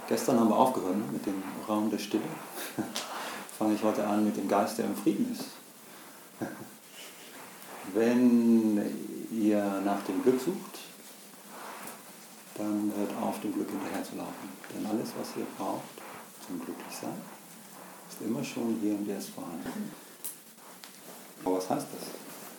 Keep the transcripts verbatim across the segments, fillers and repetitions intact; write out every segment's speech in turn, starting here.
Gestern haben wir aufgehört, ne, mit dem Raum der Stille. Fange ich heute an mit dem Geist, der im Frieden ist. Wenn ihr nach dem Glück sucht, dann hört auf, dem Glück hinterher zu laufen. Denn alles, was ihr braucht zum Glücklichsein, ist immer schon hier und jetzt vorhanden. Aber was heißt das?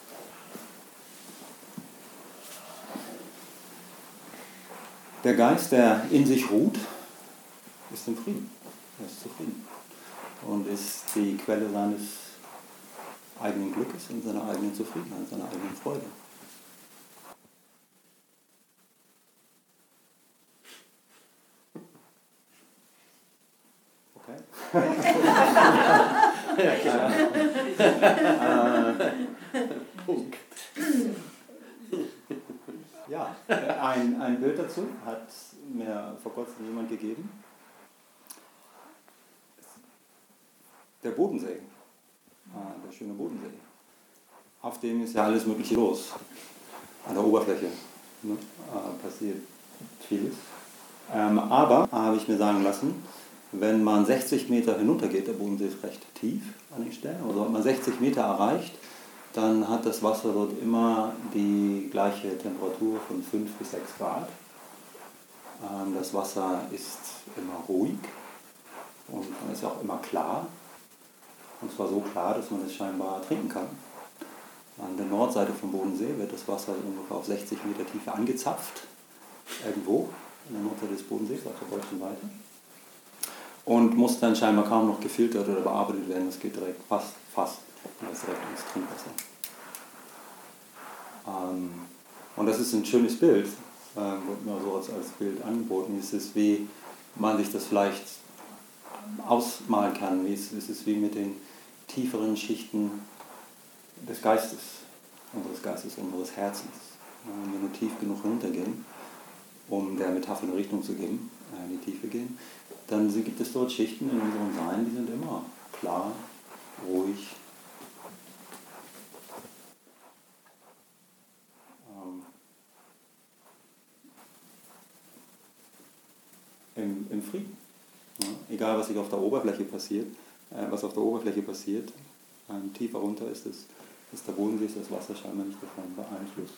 Der Geist, der in sich ruht, ist im Frieden. Er ist zufrieden. Und ist die Quelle seines eigenen Glückes und seiner eigenen Zufriedenheit, seiner eigenen Freude. Okay? Ja, klar. äh, Punkt. Ja, ein, ein Bild dazu hat mir vor kurzem jemand gegeben. Der Bodensee, der schöne Bodensee. Auf dem ist ja alles Mögliche los. An der Oberfläche ne, äh, passiert vieles. Ähm, aber, habe ich mir sagen lassen, wenn man sechzig Meter hinuntergeht, der Bodensee ist recht tief an den Stellen, also wenn man sechzig Meter erreicht, dann hat das Wasser dort immer die gleiche Temperatur von fünf bis sechs Grad. Ähm, das Wasser ist immer ruhig und man ist auch immer klar. Und zwar so klar, dass man es scheinbar trinken kann. An der Nordseite vom Bodensee wird das Wasser ungefähr auf sechzig Meter Tiefe angezapft, irgendwo an der Nordseite des Bodensees, auf der deutschen Seite. Und muss dann scheinbar kaum noch gefiltert oder bearbeitet werden. Das geht direkt fast, fast direkt ins Trinkwasser. Ähm, und das ist ein schönes Bild, äh, wird mir so als, als Bild angeboten. Es ist, wie man sich das vielleicht ausmalen kann. Wie es, es ist wie mit den tieferen Schichten des Geistes, unseres Geistes, unseres Herzens. Wenn wir nur tief genug runtergehen, um der Metapher eine Richtung zu geben, in die Tiefe gehen, dann gibt es dort Schichten in unserem Sein, die sind immer klar, ruhig, ähm, im, im Frieden. Ja, egal, was sich auf der Oberfläche passiert, äh, was auf der Oberfläche passiert, ähm, tiefer runter ist, es, ist der Bodensee, ist das Wasser scheinbar nicht davon beeinflusst.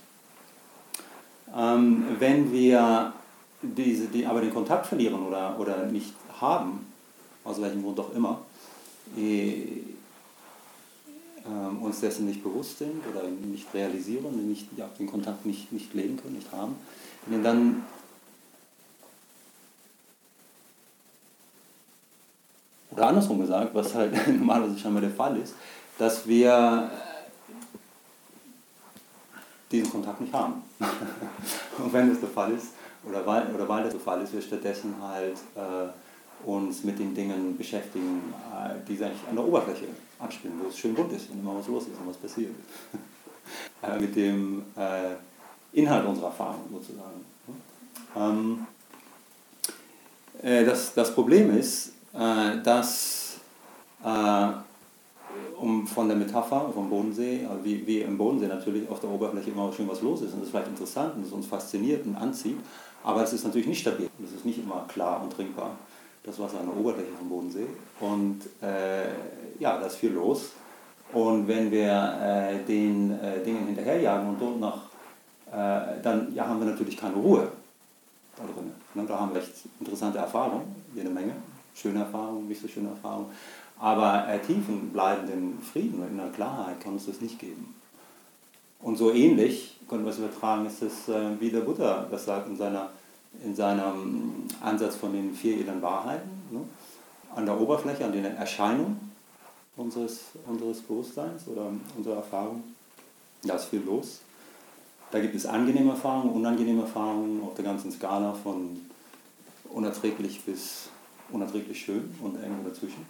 Ähm, wenn wir diese, die, aber den Kontakt verlieren oder, oder nicht haben, aus welchem Grund auch immer, eh, äh, uns dessen nicht bewusst sind oder nicht realisieren, nicht, ja, den Kontakt nicht, nicht leben können, nicht haben, wenn dann oder andersrum gesagt, was halt normalerweise scheinbar der Fall ist, dass wir diesen Kontakt nicht haben. Und wenn das der Fall ist, oder weil, oder weil das der Fall ist, wir stattdessen halt äh, uns mit den Dingen beschäftigen, äh, die sich an der Oberfläche abspielen, wo es schön bunt ist und immer was los ist und was passiert. äh, mit dem äh, Inhalt unserer Erfahrung sozusagen. Ähm, äh, das, das Problem ist, äh, dass äh, um von der Metapher vom Bodensee, wie, wie im Bodensee natürlich auf der Oberfläche immer schön was los ist und das ist vielleicht interessant und das uns fasziniert und anzieht, aber es ist natürlich nicht stabil, es ist nicht immer klar und trinkbar, das Wasser an der Oberfläche vom Bodensee und äh, ja, da ist viel los und wenn wir äh, den äh, Dingen hinterherjagen und dort noch, äh, dann ja, haben wir natürlich keine Ruhe da drin. Ne? Da haben wir echt interessante Erfahrungen, jede Menge, schöne Erfahrungen, nicht so schöne Erfahrungen. Aber äh, tiefen bleibenden Frieden und in der Klarheit kann uns das nicht geben. Und so ähnlich, können wir es übertragen, ist es äh, wie der Buddha das sagt in, seiner, in seinem Ansatz von den vier edlen Wahrheiten. Ne? An der Oberfläche, an den Erscheinungen unseres, unseres Bewusstseins oder unserer Erfahrung, da ist viel los. Da gibt es angenehme Erfahrungen, unangenehme Erfahrungen auf der ganzen Skala von unerträglich bis unerträglich schön und irgendwo dazwischen.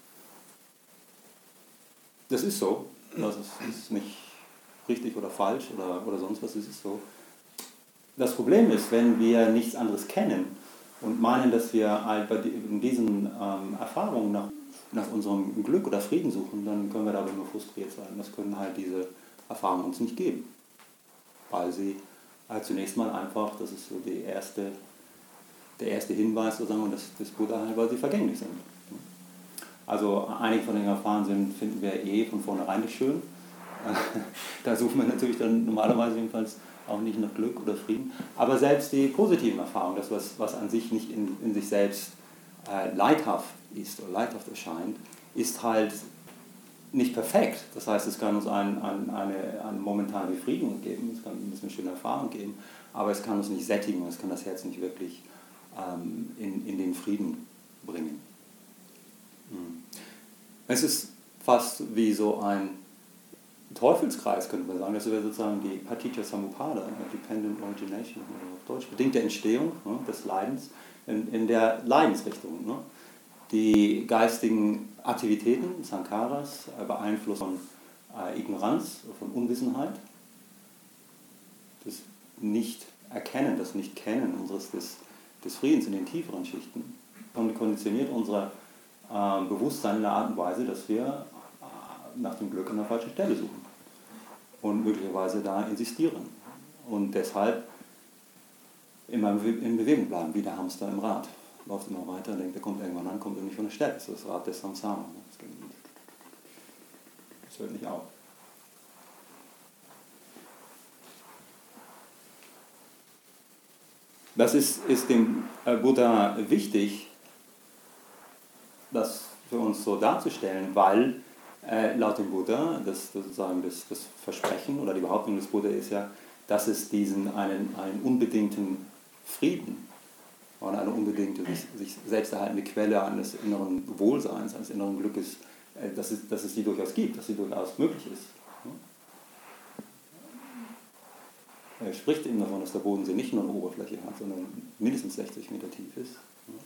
Das ist so, das ist, ist nicht richtig oder falsch oder, oder sonst was, es ist so. Das Problem ist, wenn wir nichts anderes kennen und meinen, dass wir halt bei diesen ähm, Erfahrungen nach, nach unserem Glück oder Frieden suchen, dann können wir dabei nur frustriert sein. Das können halt diese Erfahrungen uns nicht geben, weil sie halt zunächst mal einfach, das ist so die erste der erste Hinweis sozusagen, dass das Buddha halt, weil sie vergänglich sind. Also einige von den Erfahrungen sind, finden wir eh von vornherein nicht schön. Da suchen wir natürlich dann normalerweise jedenfalls auch nicht nach Glück oder Frieden. Aber selbst die positiven Erfahrungen, das was, was an sich nicht in, in sich selbst äh, leidhaft ist oder leidhaft erscheint, ist halt nicht perfekt. Das heißt, es kann uns einen, einen, eine, eine momentane Befriedigung geben, es kann uns eine schöne Erfahrung geben, aber es kann uns nicht sättigen, es kann das Herz nicht wirklich ähm, in, in den Frieden bringen. Hm. Es ist fast wie so ein Teufelskreis, könnte man sagen. Das wäre sozusagen die Paticca Samuppada, Dependent Origination, oder auf Deutsch, bedingte Entstehung, ne, des Leidens in, in der Leidensrichtung. Ne. Die geistigen Aktivitäten, Sankharas, beeinflusst von äh, Ignoranz, von Unwissenheit, das Nicht-Erkennen, das Nicht-Kennen unseres, des, des Friedens in den tieferen Schichten, konditioniert unser äh, Bewusstsein in der Art und Weise, dass wir äh, nach dem Glück an der falschen Stelle suchen und möglicherweise da insistieren und deshalb immer in Bewegung bleiben, wie der Hamster im Rad. Läuft immer weiter, denkt, er kommt irgendwann an, kommt er nicht von der Stelle. Das ist das Rad des Samsara. Das hört nicht auf. Das ist, ist dem Buddha wichtig, das für uns so darzustellen, weil äh, laut dem Buddha, das, sozusagen das, das Versprechen oder die Behauptung des Buddha ist ja, dass es diesen einen, einen unbedingten Frieden und eine unbedingte, sich, sich selbst erhaltende Quelle eines inneren Wohlseins, eines inneren Glückes, äh, dass, es, dass es die durchaus gibt, dass sie durchaus möglich ist. Er spricht eben davon, dass der Bodensee nicht nur eine Oberfläche hat, sondern mindestens sechzig Meter tief ist.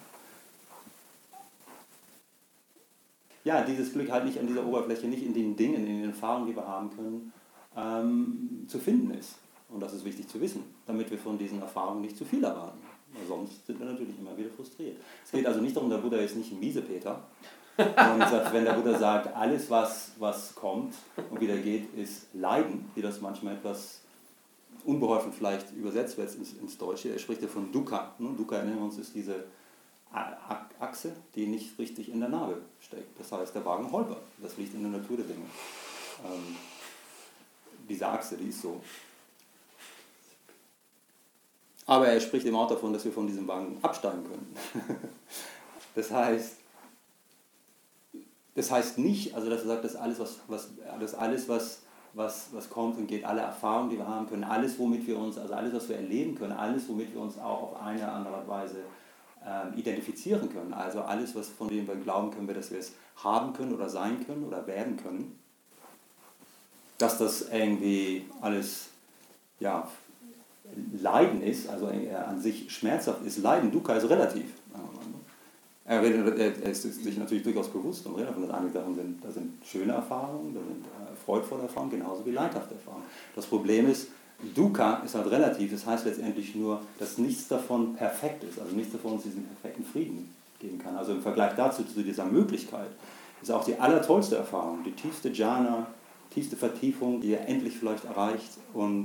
Ja, dieses Glück halt nicht an dieser Oberfläche, nicht in den Dingen, in den Erfahrungen, die wir haben können, ähm, zu finden ist. Und das ist wichtig zu wissen, damit wir von diesen Erfahrungen nicht zu viel erwarten. Weil sonst sind wir natürlich immer wieder frustriert. Es geht also nicht darum, der Buddha ist nicht ein Miesepeter. Und wenn der Buddha sagt, alles was, was kommt und wieder geht, ist Leiden, wie das manchmal etwas unbeholfen vielleicht übersetzt wird ins, ins Deutsche. Er spricht ja von Dukkha. Ne? Dukkha, erinnern wir uns, ist diese Achse, die nicht richtig in der Narbe steckt. Das heißt, der Wagen holpert. Das liegt in der Natur der Dinge. Ähm, diese Achse, die ist so. Aber er spricht eben auch davon, dass wir von diesem Wagen absteigen können. Das heißt, das heißt nicht, also dass er sagt, dass alles, was, was, dass alles was, was, was kommt und geht, alle Erfahrungen, die wir haben können, alles, womit wir uns, also alles, was wir erleben können, alles, womit wir uns auch auf eine oder andere Weise äh, identifizieren können, also alles, was, von dem wir glauben können, dass wir es haben können oder sein können oder werden können, dass das irgendwie alles, ja, Leiden ist, also er an sich schmerzhaft ist. Leiden, Dukkha ist relativ. Er, redet, er ist sich natürlich durchaus bewusst und redet davon, dass einige Sachen sind, da sind schöne Erfahrungen, da sind äh, freudvolle Erfahrungen, genauso wie leidhafte Erfahrungen. Das Problem ist, Dukkha ist halt relativ, das heißt letztendlich nur, dass nichts davon perfekt ist, also nichts davon uns diesen perfekten Frieden geben kann. Also im Vergleich dazu, zu dieser Möglichkeit, ist auch die allertollste Erfahrung, die tiefste Jhana, tiefste Vertiefung, die ihr endlich vielleicht erreicht und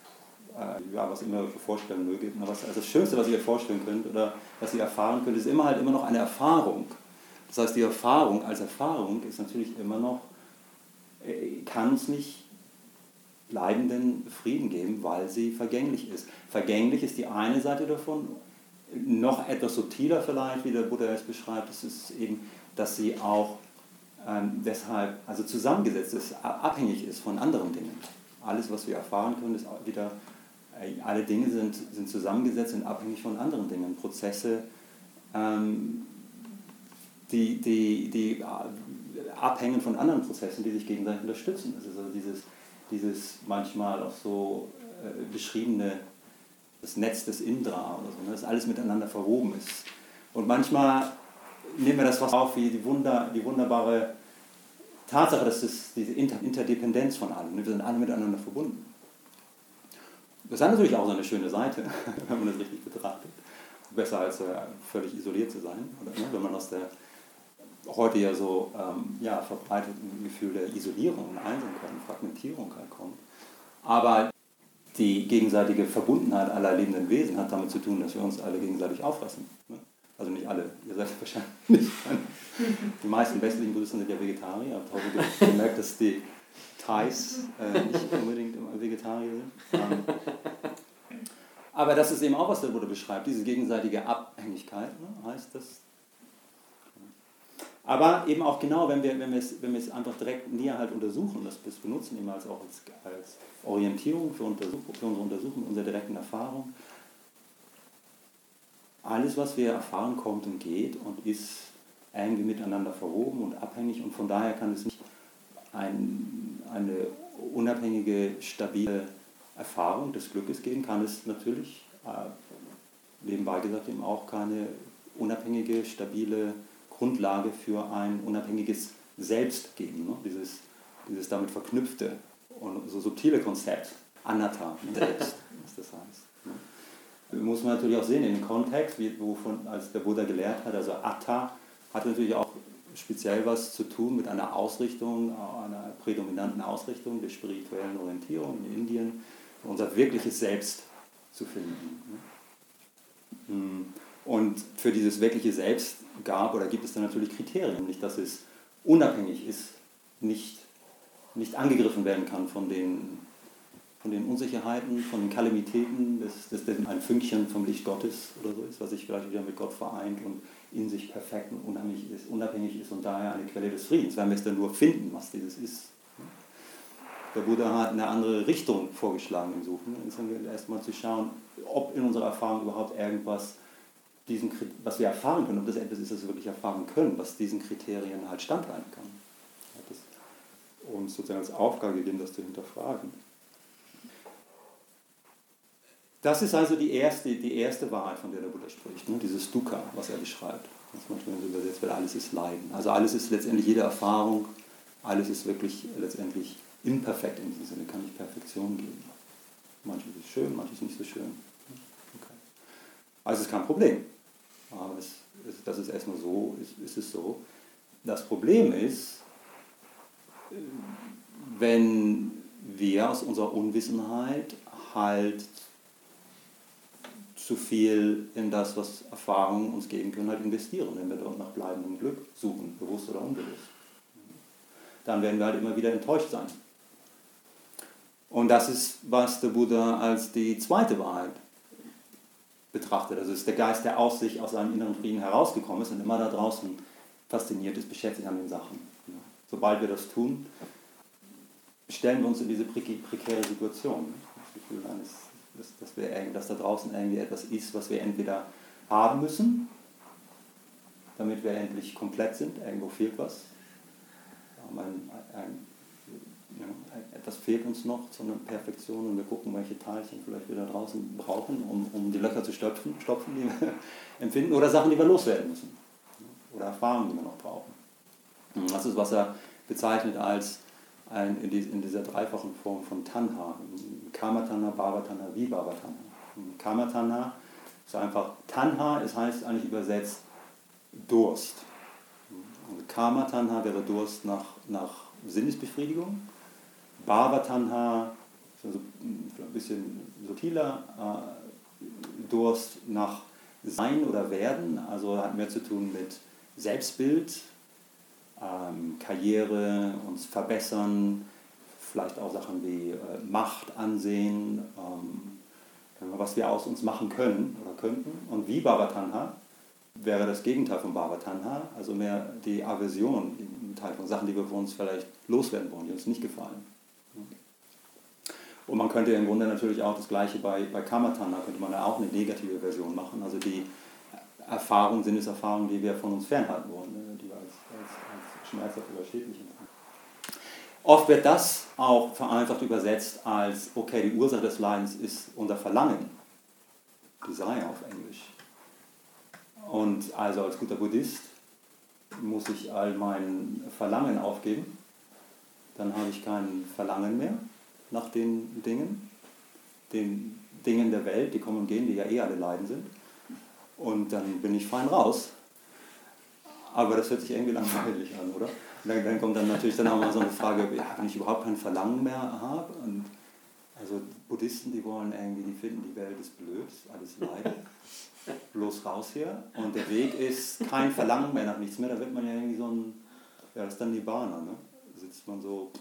ja, was immer ihr euch vorstellen mögt, was, also das Schönste, was ihr euch vorstellen könnt oder was ihr erfahren könnt, ist immer halt immer noch eine Erfahrung. Das heißt, die Erfahrung als Erfahrung ist natürlich immer noch, kann es nicht bleibenden Frieden geben, weil sie vergänglich ist. Vergänglich ist die eine Seite davon, noch etwas subtiler vielleicht, wie der Buddha es beschreibt, das ist eben, dass sie auch ähm, deshalb, also zusammengesetzt ist, abhängig ist von anderen Dingen. Alles, was wir erfahren können, ist wieder, alle Dinge sind, sind zusammengesetzt und abhängig von anderen Dingen. Prozesse, ähm, die, die, die abhängen von anderen Prozessen, die sich gegenseitig unterstützen. Das ist also dieses, dieses manchmal auch so äh, beschriebene das Netz des Indra oder so, ne, dass alles miteinander verwoben ist. Und manchmal nehmen wir das was auf wie die, Wunder, die wunderbare Tatsache, dass es diese Inter Interdependenz von allem, wir sind alle miteinander verbunden. Das hat natürlich auch seine schöne Seite, wenn man das richtig betrachtet. Besser als äh, völlig isoliert zu sein, oder, ne, wenn man aus der heute ja so ähm, ja, verbreiteten Gefühl der Isolierung und Einsamkeit und Fragmentierung halt kommt. Aber die gegenseitige Verbundenheit aller lebenden Wesen hat damit zu tun, dass wir uns alle gegenseitig auffressen. Ne? Also nicht alle, ihr seid wahrscheinlich nicht. Die meisten westlichen Buddhisten sind ja Vegetarier. Ich habe heute gemerkt, dass die Thais äh, nicht unbedingt immer Vegetarier sind. Ähm, aber das ist eben auch, was der Buddha beschreibt, diese gegenseitige Abhängigkeit, ne, heißt das. Aber eben auch genau, wenn wir, wenn wir, es, wenn wir es einfach direkt näher halt untersuchen, das, das benutzen eben als auch als, als Orientierung für, Untersuch, für unsere Untersuchung, unsere direkten Erfahrung. Alles, was wir erfahren, kommt und geht und ist irgendwie miteinander verwoben und abhängig und von daher kann es nicht ein, eine unabhängige, stabile Erfahrung des Glückes geben, kann es natürlich, äh, nebenbei gesagt, eben auch keine unabhängige, stabile Grundlage für ein unabhängiges Selbst geben. Ne? Dieses, dieses damit verknüpfte und so subtile Konzept, Anatta, Selbst, was das heißt. Ne? Muss man natürlich auch sehen, in dem Kontext, wie, wovon, als der Buddha gelehrt hat, also Atta hat natürlich auch speziell was zu tun mit einer Ausrichtung, einer prädominanten Ausrichtung der spirituellen Orientierung in Indien, unser wirkliches Selbst zu finden. Und für dieses wirkliche Selbst gab oder gibt es dann natürlich Kriterien, nämlich dass es unabhängig ist, nicht, nicht angegriffen werden kann von den, von den Unsicherheiten, von den Kalamitäten, dass das ein Fünkchen vom Licht Gottes oder so ist, was sich vielleicht wieder mit Gott vereint und in sich perfekt und unabhängig ist, unabhängig ist und daher eine Quelle des Friedens, wenn wir es dann nur finden, was dieses ist. Der Buddha hat eine andere Richtung vorgeschlagen im Suchen. Dann erstmal zu schauen, ob in unserer Erfahrung überhaupt irgendwas, diesen, was wir erfahren können, ob das etwas ist, das wir wirklich erfahren können, was diesen Kriterien halt standhalten kann. Er hat es uns sozusagen als Aufgabe gegeben, das zu hinterfragen. Das ist also die erste, die erste Wahrheit, von der der Buddha spricht, ne? Dieses Dukkha, was er beschreibt. Das manchmal so übersetzt wird, alles ist Leiden. Also alles ist letztendlich jede Erfahrung, alles ist wirklich letztendlich imperfekt in diesem Sinne, kann nicht Perfektion geben. Manches ist schön, manches nicht so schön. Okay. Also es ist kein Problem. Aber es, es, das ist erstmal so, ist, ist es so. Das Problem ist, wenn wir aus unserer Unwissenheit halt zu viel in das, was Erfahrungen uns geben können, halt investieren, wenn wir dort nach bleibendem Glück suchen, bewusst oder unbewusst. Dann werden wir halt immer wieder enttäuscht sein. Und das ist, was der Buddha als die zweite Wahrheit betrachtet. Also es ist der Geist, der aus sich, aus seinem inneren Frieden herausgekommen ist und immer da draußen fasziniert ist, beschäftigt an den Sachen. Sobald wir das tun, stellen wir uns in diese prekäre Situation. Das Gefühl eines, dass, dass, wir, dass da draußen irgendwie etwas ist, was wir entweder haben müssen, damit wir endlich komplett sind, irgendwo fehlt was. Ein, ein, ja, etwas fehlt uns noch zu einer Perfektion und wir gucken, welche Teilchen vielleicht wir da draußen brauchen, um, um die Löcher zu stopfen, stopfen, die wir empfinden, oder Sachen, die wir loswerden müssen. Oder Erfahrungen, die wir noch brauchen. Das ist, was er bezeichnet als ein, in, die, in dieser dreifachen Form von Tanha. Kama-Tanha, Bhava-Tanha, Vibhava-Tanha. Kama-Tanha ist einfach Tanha, es heißt eigentlich übersetzt Durst. Kama-Tanha wäre Durst nach, nach Sinnesbefriedigung. Bhava-Tanha ist also ein bisschen subtiler, äh, Durst nach Sein oder Werden, also hat mehr zu tun mit Selbstbild, ähm, Karriere, uns verbessern, vielleicht auch Sachen wie äh, Macht, Ansehen, ähm, was wir aus uns machen können oder könnten. Und Vibhava-Tanha wäre das Gegenteil von Bhava-Tanha, also mehr die Aversion im Teil von Sachen, die wir für uns vielleicht loswerden wollen, die uns nicht gefallen. Und man könnte im Grunde natürlich auch das Gleiche bei, bei Kama-Tanha, könnte man da auch eine negative Version machen, also die Erfahrungen, Sinneserfahrungen, die wir von uns fernhalten wollen, die wir als, als, als schmerzhaft oder schädlich empfinden. Oft wird das auch vereinfacht übersetzt als, okay, die Ursache des Leidens ist unser Verlangen, Desire auf Englisch. Und also als guter Buddhist muss ich all mein Verlangen aufgeben, dann habe ich kein Verlangen mehr nach den Dingen, den Dingen der Welt, die kommen und gehen, die ja eh alle Leiden sind. Und dann bin ich fein raus. Aber das hört sich irgendwie langweilig an, oder? Und dann, dann kommt dann natürlich dann auch mal so eine Frage, ja, wenn ich überhaupt kein Verlangen mehr habe und Also Buddhisten, die wollen irgendwie, die finden, die Welt ist blöd, alles Leid, bloß raus hier. Und der Weg ist kein Verlangen mehr nach nichts mehr, da wird man ja irgendwie so ein, ja, das ist dann Nibbana, ne? Da sitzt man so,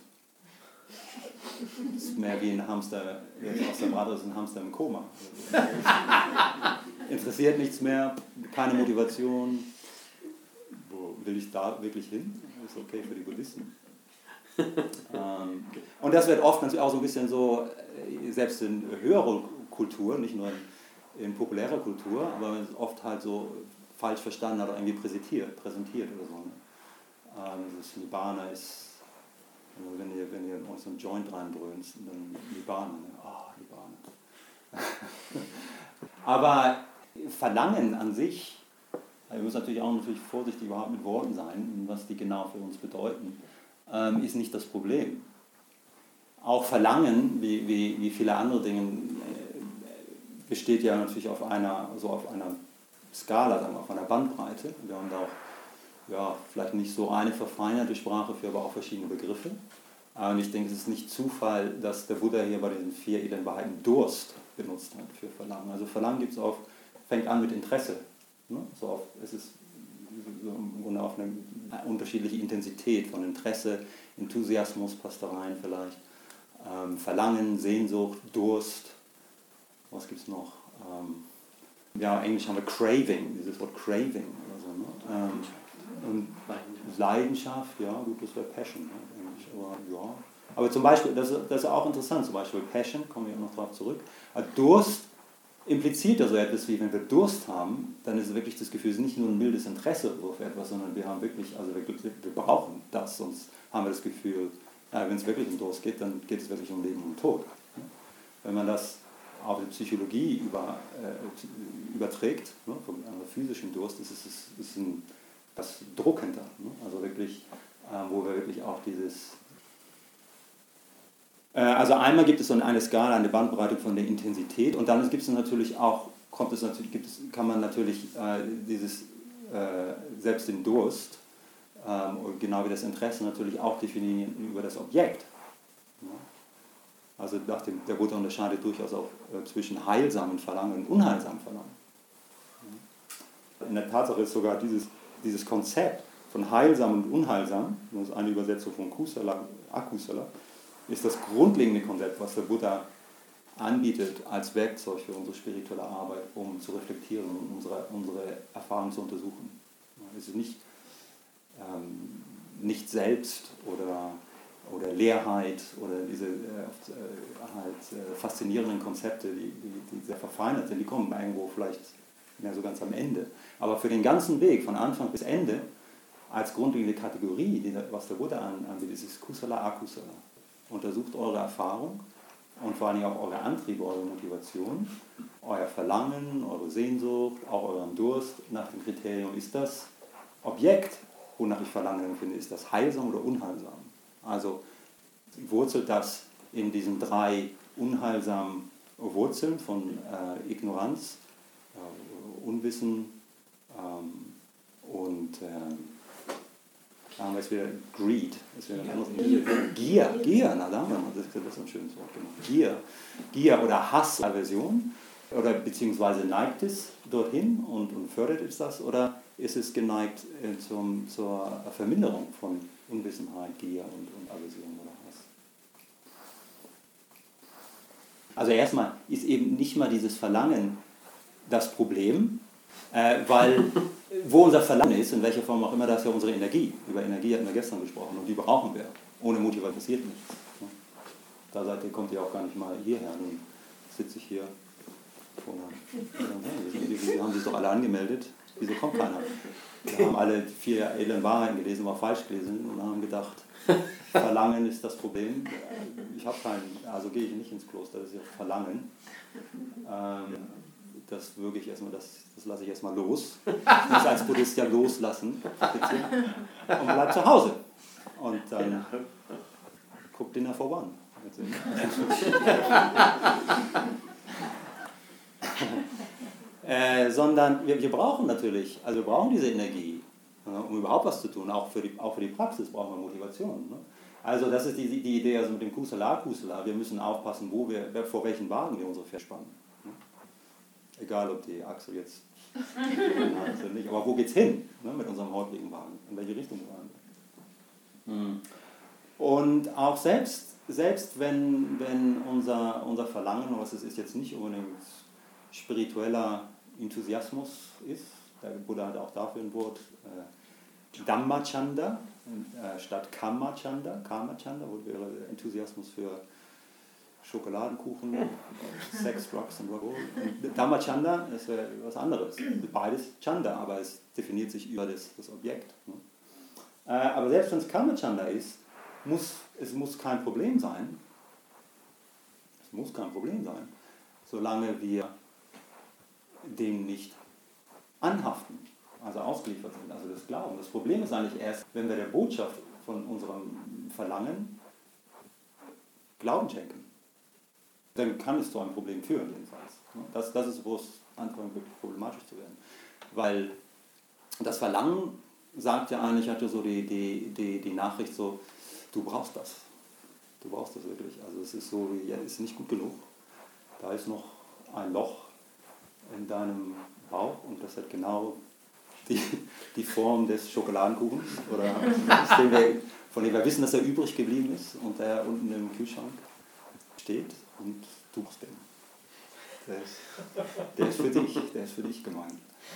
das ist mehr wie ein Hamster, jetzt aus der Brate ist ein Hamster im Koma. Interessiert nichts mehr, keine Motivation. Wo will ich da wirklich hin? Das ist okay für die Buddhisten. ähm, und das wird oft natürlich auch so ein bisschen so, selbst in höherer Kultur, nicht nur in, in populärer Kultur, aber oft halt so falsch verstanden oder irgendwie präsentiert, präsentiert oder so. Ne? Ähm, das Nibbana ist, also wenn ihr, wenn ihr uns so einen Joint reindröhnst, dann Nibbana, ne? Ah, Nibbana. Aber Verlangen an sich, wir müssen natürlich auch natürlich vorsichtig überhaupt mit Worten sein, was die genau für uns bedeuten, ähm, ist nicht das Problem. Auch Verlangen, wie, wie, wie viele andere Dinge, äh, besteht ja natürlich auf einer, so auf einer Skala, sagen wir, auf einer Bandbreite. Wir haben da auch ja, vielleicht nicht so eine verfeinerte Sprache für, aber auch verschiedene Begriffe. Und ich denke, es ist nicht Zufall, dass der Buddha hier bei diesen vier edlen Wahrheiten Durst benutzt hat für Verlangen. Also Verlangen gibt's auf, fängt an mit Interesse. Ne? So auf, es ist so im Grunde auf eine unterschiedliche Intensität von Interesse, Enthusiasmus passt da rein vielleicht, ähm, Verlangen, Sehnsucht, Durst, was gibt es noch? Ähm, ja, Englisch haben wir Craving, dieses Wort Craving oder so. Ne? Ähm, und Leidenschaft, ja, gut, das wäre Passion, ne? Englisch, aber ja. Aber zum Beispiel, das, das ist auch interessant, zum Beispiel Passion, kommen wir auch noch darauf zurück, Durst impliziert also etwas wie, wenn wir Durst haben, dann ist es wirklich das Gefühl, es ist nicht nur ein mildes Interesse auf etwas, sondern wir haben wirklich, also wir, wir brauchen das, sonst haben wir das Gefühl, ja, wenn es wirklich um Durst geht, dann geht es wirklich um Leben und Tod. Wenn man das auf die Psychologie über, äh, überträgt, ne, von einer physischen Durst, ist es ist, ist ein, das Druck hinter, ne? Also wirklich, äh, wo wir wirklich auch dieses Also einmal gibt es so eine Skala, eine Bandbreite von der Intensität und dann gibt es natürlich auch, kommt es natürlich, gibt es, kann man natürlich äh, dieses, äh, selbst den Durst, ähm, und genau wie das Interesse natürlich auch definieren über das Objekt. Ja? Also nach dem, der Buddha unterscheidet durchaus auch äh, zwischen heilsamen Verlangen und unheilsamen Verlangen. Ja? In der Tatsache ist sogar dieses, dieses Konzept von heilsam und unheilsam, das ist eine Übersetzung von Kusala, Akusala, ist das grundlegende Konzept, was der Buddha anbietet als Werkzeug für unsere spirituelle Arbeit, um zu reflektieren und unsere, unsere Erfahrungen zu untersuchen. Es ist nicht, ähm, nicht Selbst oder, oder Leerheit oder diese äh, halt, äh, faszinierenden Konzepte, die, die, die sehr verfeinert sind, die kommen irgendwo vielleicht mehr so ganz am Ende. Aber für den ganzen Weg, von Anfang bis Ende, als grundlegende Kategorie, die, was der Buddha anbietet, ist Kusala, Akusala. Untersucht eure Erfahrung und vor allem auch eure Antriebe, eure Motivation, euer Verlangen, eure Sehnsucht, auch euren Durst nach dem Kriterium, ist das Objekt, wonach ich Verlangen empfinde, ist das heilsam oder unheilsam? Also wurzelt das in diesen drei unheilsamen Wurzeln von äh, Ignoranz, äh, Unwissen ähm, und ähm, da haben wir jetzt wieder Greed. Das wieder Gier. Gier, Gier, na da haben wir, das ist ein schönes Wort, genau. Gier. Gier oder Hass, Aversion, oder beziehungsweise neigt es dorthin und, und fördert es das, oder ist es geneigt äh, zum, zur Verminderung von Unwissenheit, Gier und, und Aversion oder Hass? Also erstmal ist eben nicht mal dieses Verlangen das Problem, äh, weil wo unser Verlangen ist, in welcher Form auch immer, das ist ja unsere Energie. Über Energie hatten wir gestern gesprochen und die brauchen wir. Ohne Motivation passiert nichts. Da seid ihr, kommt ihr auch gar nicht mal hierher. Dann sitze ich hier vor einer, wir haben sich doch alle angemeldet. Wieso kommt keiner? Wir haben alle vier edlen Wahrheiten gelesen, aber falsch gelesen und haben gedacht, Verlangen ist das Problem. Ich habe keinen, also gehe ich nicht ins Kloster, das ist ja Verlangen. Ähm, das wirklich erstmal, das, das lasse ich erstmal los. Ich muss als Buddhist ja loslassen, und bleib zu Hause. Und dann guck Dinner for One. äh, sondern wir, wir brauchen natürlich, also wir brauchen diese Energie, ja, um überhaupt was zu tun. Auch für die, auch für die Praxis brauchen wir Motivation. Ne? Also das ist die, die Idee also mit dem Kusala, Kusala. Wir müssen aufpassen, wo wir, vor welchen Wagen wir unsere Pferde spannen. Egal, ob die Achse jetzt hat oder nicht. Aber wo geht's hin, ne, mit unserem heutigen Wagen? In welche Richtung fahren wir? Hm. Und auch selbst, selbst wenn, wenn unser, unser Verlangen, was es ist, jetzt nicht unbedingt spiritueller Enthusiasmus ist, der Buddha hat auch dafür ein Wort, äh, Dhammachanda, äh, statt Kamachanda, Kamachanda, wo wäre Enthusiasmus für Schokoladenkuchen, Sex, Drugs und Rock'n'Roll. Dhammachanda ist äh, was anderes. Beides Chanda, aber es definiert sich über das, das Objekt. Ne? Äh, aber selbst wenn es Kamachanda ist, muss, es muss kein Problem sein. Es muss kein Problem sein, solange wir dem nicht anhaften, also ausgeliefert sind, also das Glauben. Das Problem ist eigentlich erst, wenn wir der Botschaft von unserem Verlangen Glauben schenken. Dann kann es zu einem Problem führen, jedenfalls. Das, das ist, wo es anfängt, wirklich problematisch zu werden. Weil das Verlangen sagt ja eigentlich, hatte so die, die, die, die Nachricht so, du brauchst das. Du brauchst das wirklich. Also es ist so, ja, ist nicht gut genug. Da ist noch ein Loch in deinem Bauch und das hat genau die, die Form des Schokoladenkuchens, oder den wir, von dem wir wissen, dass er übrig geblieben ist und der unten im Kühlschrank steht und du brauchst den. Der ist, der ist für dich, der ist für dich gemeint.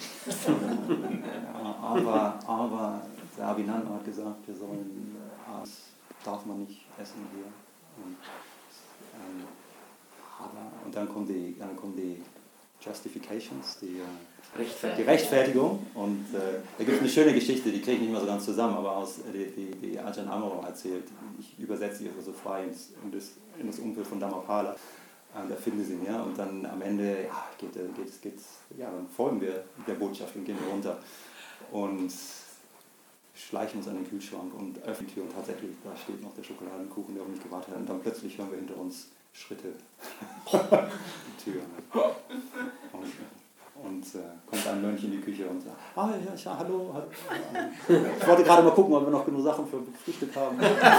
Ja, aber, aber der Abhinanda hat gesagt, wir sollen, das darf man nicht essen hier. Und, ähm, aber, und dann kommen die, dann kommen die Justifications, die, die Rechtfertigung. Und äh, da gibt es eine schöne Geschichte, die kriege ich nicht mehr so ganz zusammen, aber aus, die, die, die Ajahn Amaro erzählt. Ich übersetze sie also frei ins, in, das, in das Umfeld von Dhammapala. Äh, da finden sie mir und dann am Ende ja, geht, geht, geht, ja, dann folgen wir der Botschaft und gehen runter und schleichen uns an den Kühlschrank und öffnen die Tür und tatsächlich, da steht noch der Schokoladenkuchen, der auf mich gewartet hat. Und dann plötzlich hören wir hinter uns Schritte die Tür. Und, und äh, kommt ein Mönch in die Küche und sagt, ah ja, ja hallo, hallo. Ich wollte gerade mal gucken, ob wir noch genug Sachen für Frühstück haben.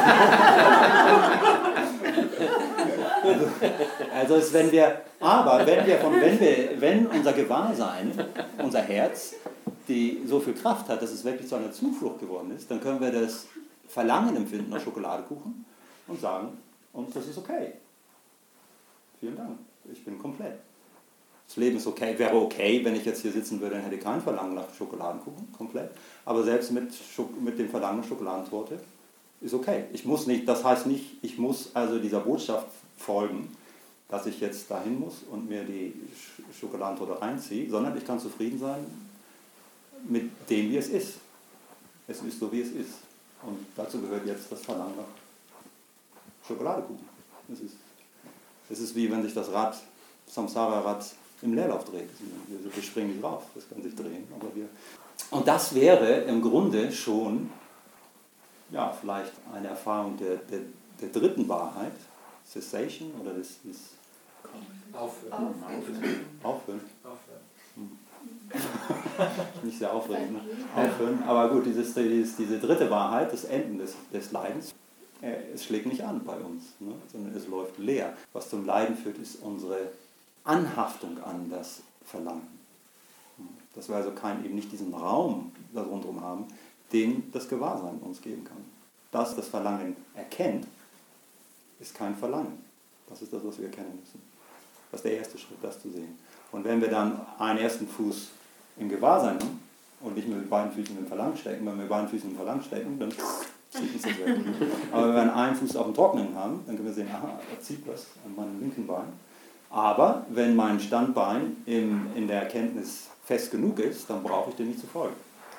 also, also ist, wenn wir, aber wenn wir von, wenn wir, wenn unser Gewahrsein, unser Herz, die so viel Kraft hat, dass es wirklich zu einer Zuflucht geworden ist, dann können wir das Verlangen empfinden nach Schokoladekuchen und sagen, und das ist okay. Vielen Dank, ich bin komplett. Das Leben ist okay, wäre okay, wenn ich jetzt hier sitzen würde, dann hätte ich kein Verlangen nach Schokoladenkuchen, komplett. Aber selbst mit, Schok- mit dem Verlangen nach Schokoladentorte ist okay. Ich muss nicht, das heißt nicht, ich muss also dieser Botschaft folgen, dass ich jetzt dahin muss und mir die Sch- Schokoladentorte reinziehe, sondern ich kann zufrieden sein mit dem, wie es ist. Es ist so, wie es ist. Und dazu gehört jetzt das Verlangen nach Schokoladekuchen. Es ist, es ist wie wenn sich das Rad, Samsara-Rad, im Leerlauf dreht. Wir, wir springen nicht drauf, das kann sich drehen. Aber wir und das wäre im Grunde schon, ja, vielleicht eine Erfahrung der, der, der dritten Wahrheit, Cessation oder des, des Aufhören. Aufhören. Aufhören. Hm. Nicht sehr aufregend, ne? Aufhören. Aber gut, dieses, dieses, diese dritte Wahrheit, das Enden des, des Leidens, äh, es schlägt nicht an bei uns, ne? Sondern es läuft leer. Was zum Leiden führt, ist unsere Anhaftung an das Verlangen. Dass wir also kein, eben nicht diesen Raum da rundherum haben, den das Gewahrsein uns geben kann. Dass das Verlangen erkennt, ist kein Verlangen. Das ist das, was wir erkennen müssen. Das ist der erste Schritt, das zu sehen. Und wenn wir dann einen ersten Fuß im Gewahrsein haben und nicht mit beiden Füßen im Verlangen stecken, wenn wir mit beiden Füßen im Verlangen stecken, dann zieht uns das weg. Aber wenn wir einen Fuß auf dem Trockenen haben, dann können wir sehen, aha, da zieht was an meinem linken Bein. Aber wenn mein Standbein in, in der Erkenntnis fest genug ist, dann brauche ich dem nicht zu folgen.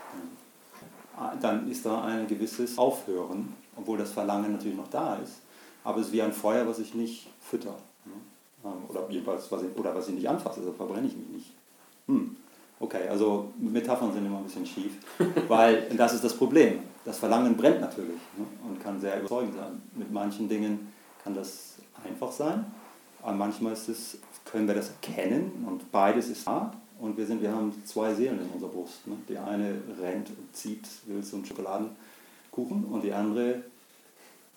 Dann ist da ein gewisses Aufhören, obwohl das Verlangen natürlich noch da ist, aber es ist wie ein Feuer, was ich nicht fütter. Oder jedenfalls, was ich, oder was ich nicht anfasse, also verbrenne ich mich nicht. Hm. Okay, also Metaphern sind immer ein bisschen schief, weil das ist das Problem. Das Verlangen brennt natürlich, ne, und kann sehr überzeugend sein. Mit manchen Dingen kann das einfach sein, aber manchmal ist es, können wir das erkennen und beides ist da. Und wir, sind, wir haben zwei Seelen in unserer Brust. Ne? Die eine rennt und zieht, will so einen Schokoladenkuchen und die andere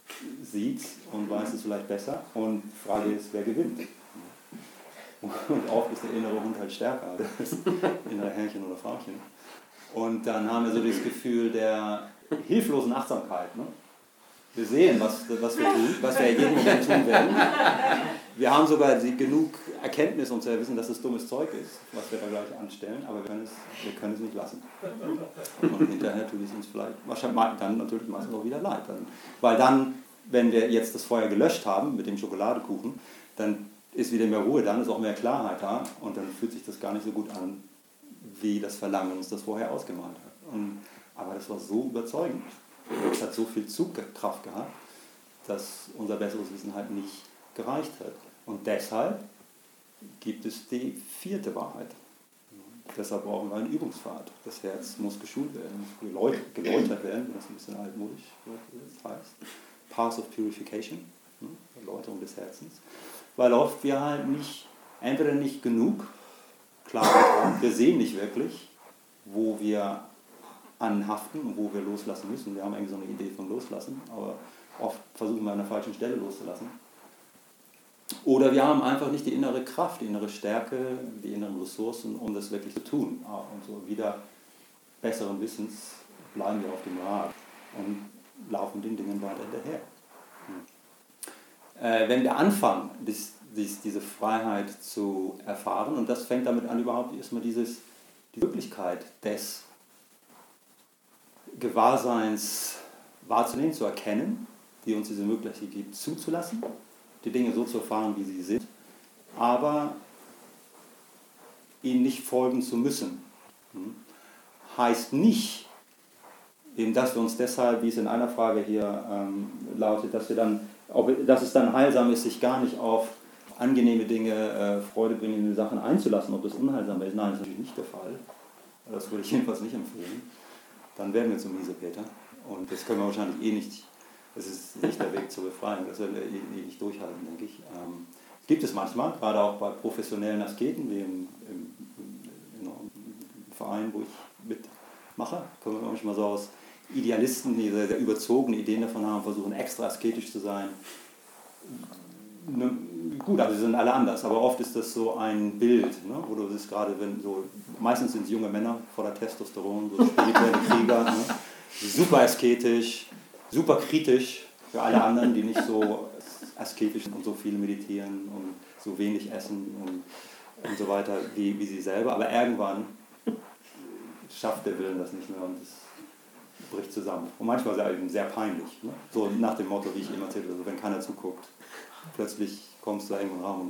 sieht und weiß es vielleicht besser. Und die Frage ist, wer gewinnt? Und oft ist der innere Hund halt stärker als das innere Herrchen oder Frauchen. Und dann haben wir so das Gefühl der hilflosen Achtsamkeit. Ne? Wir sehen, was, was wir tun, was wir in jedem Moment tun werden. Wir haben sogar die, genug Erkenntnis, um zu wissen, dass es dummes Zeug ist, was wir da gleich anstellen, aber wir können es, wir können es nicht lassen. Und hinterher tut es uns vielleicht, wahrscheinlich dann natürlich meistens auch wieder leid. Dann, weil dann, wenn wir jetzt das Feuer gelöscht haben mit dem Schokoladekuchen, dann ist wieder mehr Ruhe, dann ist auch mehr Klarheit da und dann fühlt sich das gar nicht so gut an, wie das Verlangen uns das vorher ausgemalt hat. Und, aber das war so überzeugend. Es hat so viel Zugkraft gehabt, dass unser besseres Wissen halt nicht gereicht hat. Und deshalb gibt es die vierte Wahrheit. Deshalb brauchen wir einen Übungspfad. Das Herz muss geschult werden, muss geläut- geläutert werden, wie das ein bisschen altmodisch heißt. Path of Purification, Erläuterung des Herzens. Weil oft wir halt nicht, entweder nicht genug Klarheit haben, wir sehen nicht wirklich, wo wir anhaften und wo wir loslassen müssen. Wir haben eigentlich so eine Idee von Loslassen, aber oft versuchen wir an der falschen Stelle loszulassen. Oder wir haben einfach nicht die innere Kraft, die innere Stärke, die inneren Ressourcen, um das wirklich zu tun. Und so wieder besseren Wissens bleiben wir auf dem Rad und laufen den Dingen weiter hinterher. Äh, wenn wir anfangen, dies, dies, diese Freiheit zu erfahren, und das fängt damit an, überhaupt erstmal dieses, die Möglichkeit des Gewahrseins wahrzunehmen, zu erkennen, die uns diese Möglichkeit gibt, zuzulassen, die Dinge so zu erfahren, wie sie sind, aber ihnen nicht folgen zu müssen. Hm. Heißt nicht, eben, dass wir uns deshalb, wie es in einer Frage hier ähm, lautet, dass, wir dann, ob, dass es dann heilsam ist, sich gar nicht auf angenehme Dinge, äh, freudebringende Sachen einzulassen, ob das unheilsam ist. Nein, das ist natürlich nicht der Fall. Das würde ich jedenfalls nicht empfehlen. Dann werden wir zum Miesepeter. Und das können wir wahrscheinlich eh nicht, es ist nicht der Weg zur Befreiung, das werden wir eh, eh nicht durchhalten, denke ich. Ähm, gibt es manchmal, gerade auch bei professionellen Asketen, wie im, im, im, im Verein, wo ich mitmache, können wir manchmal so aus Idealisten, die sehr, sehr überzogene Ideen davon haben, versuchen extra asketisch zu sein. Ne, gut, also sie sind alle anders, aber oft ist das so ein Bild, ne, wo du das gerade, wenn so, meistens sind es junge Männer voller Testosteron, so spirituelle Krieger, ne, super asketisch, super kritisch für alle anderen, die nicht so asketisch sind und so viel meditieren und so wenig essen und, und so weiter wie, wie sie selber, aber irgendwann schafft der Willen das nicht mehr und es bricht zusammen. Und manchmal ist es eben sehr peinlich, ne? So nach dem Motto, wie ich immer erzählt habe, wenn keiner zuguckt. Plötzlich kommst du da irgendwo raus und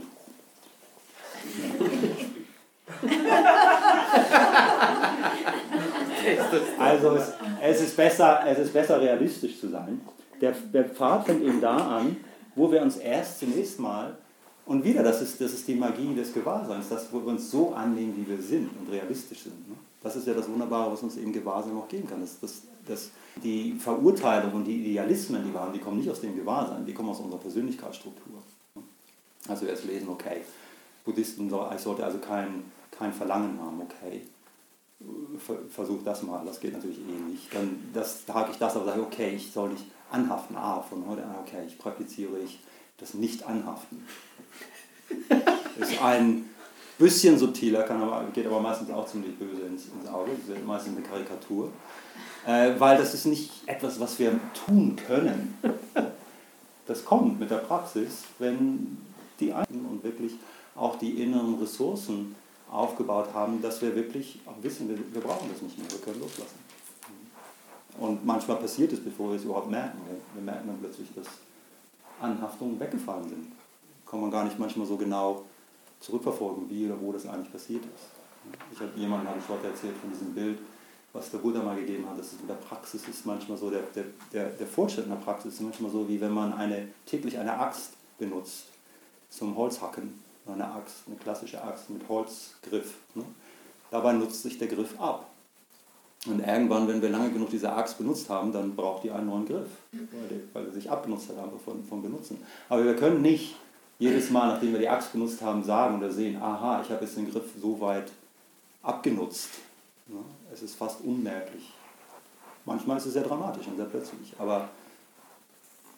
also es, es, ist besser, es ist besser realistisch zu sein. Der, der Pfad fängt eben da an, wo wir uns erst zunächst mal, und wieder, das ist, das ist die Magie des Gewahrseins, dass wir uns so annehmen, wie wir sind und realistisch sind. Ne? Das ist ja das Wunderbare, was uns eben Gewahrsein auch geben kann. Das, das, das, die Verurteilung und die Idealismen, die wir haben, die kommen nicht aus dem Gewahrsein, die kommen aus unserer Persönlichkeitsstruktur. Also wir erst lesen, okay, Buddhisten, ich sollte also kein, kein Verlangen haben, okay, versuch das mal, das geht natürlich eh nicht. Dann das, da hake ich das, aber sage, okay, ich soll nicht anhaften. Ah, von heute an, okay, ich praktiziere ich das Nicht-Anhaften. Ist ein bisschen subtiler, kann aber, geht aber meistens auch ziemlich böse ins, ins Auge, das ist meistens eine Karikatur. Äh, weil das ist nicht etwas, was wir tun können. Das kommt mit der Praxis, wenn die einen und wirklich auch die inneren Ressourcen aufgebaut haben, dass wir wirklich auch wissen, wir, wir brauchen das nicht mehr, wir können loslassen. Und manchmal passiert es, bevor wir es überhaupt merken. Wir, wir merken dann plötzlich, dass Anhaftungen weggefallen sind. Kann man gar nicht manchmal so genau zurückverfolgen, wie oder wo das eigentlich passiert ist. Ich habe jemandem habe ich heute erzählt von diesem Bild, was der Buddha mal gegeben hat. Das ist in der Praxis ist manchmal so, der, der, der, der Fortschritt in der Praxis ist manchmal so, wie wenn man eine, täglich eine Axt benutzt zum Holzhacken. Eine Axt, eine klassische Axt mit Holzgriff. Ne? Dabei nutzt sich der Griff ab. Und irgendwann, wenn wir lange genug diese Axt benutzt haben, dann braucht die einen neuen Griff, weil der, weil der sich abbenutzt hat einfach vom, vom Benutzen. Aber wir können nicht jedes Mal, nachdem wir die Axt benutzt haben, sagen oder sehen, aha, ich habe jetzt den Griff so weit abgenutzt. Ne? Es ist fast unmerklich. Manchmal ist es sehr dramatisch und sehr plötzlich, aber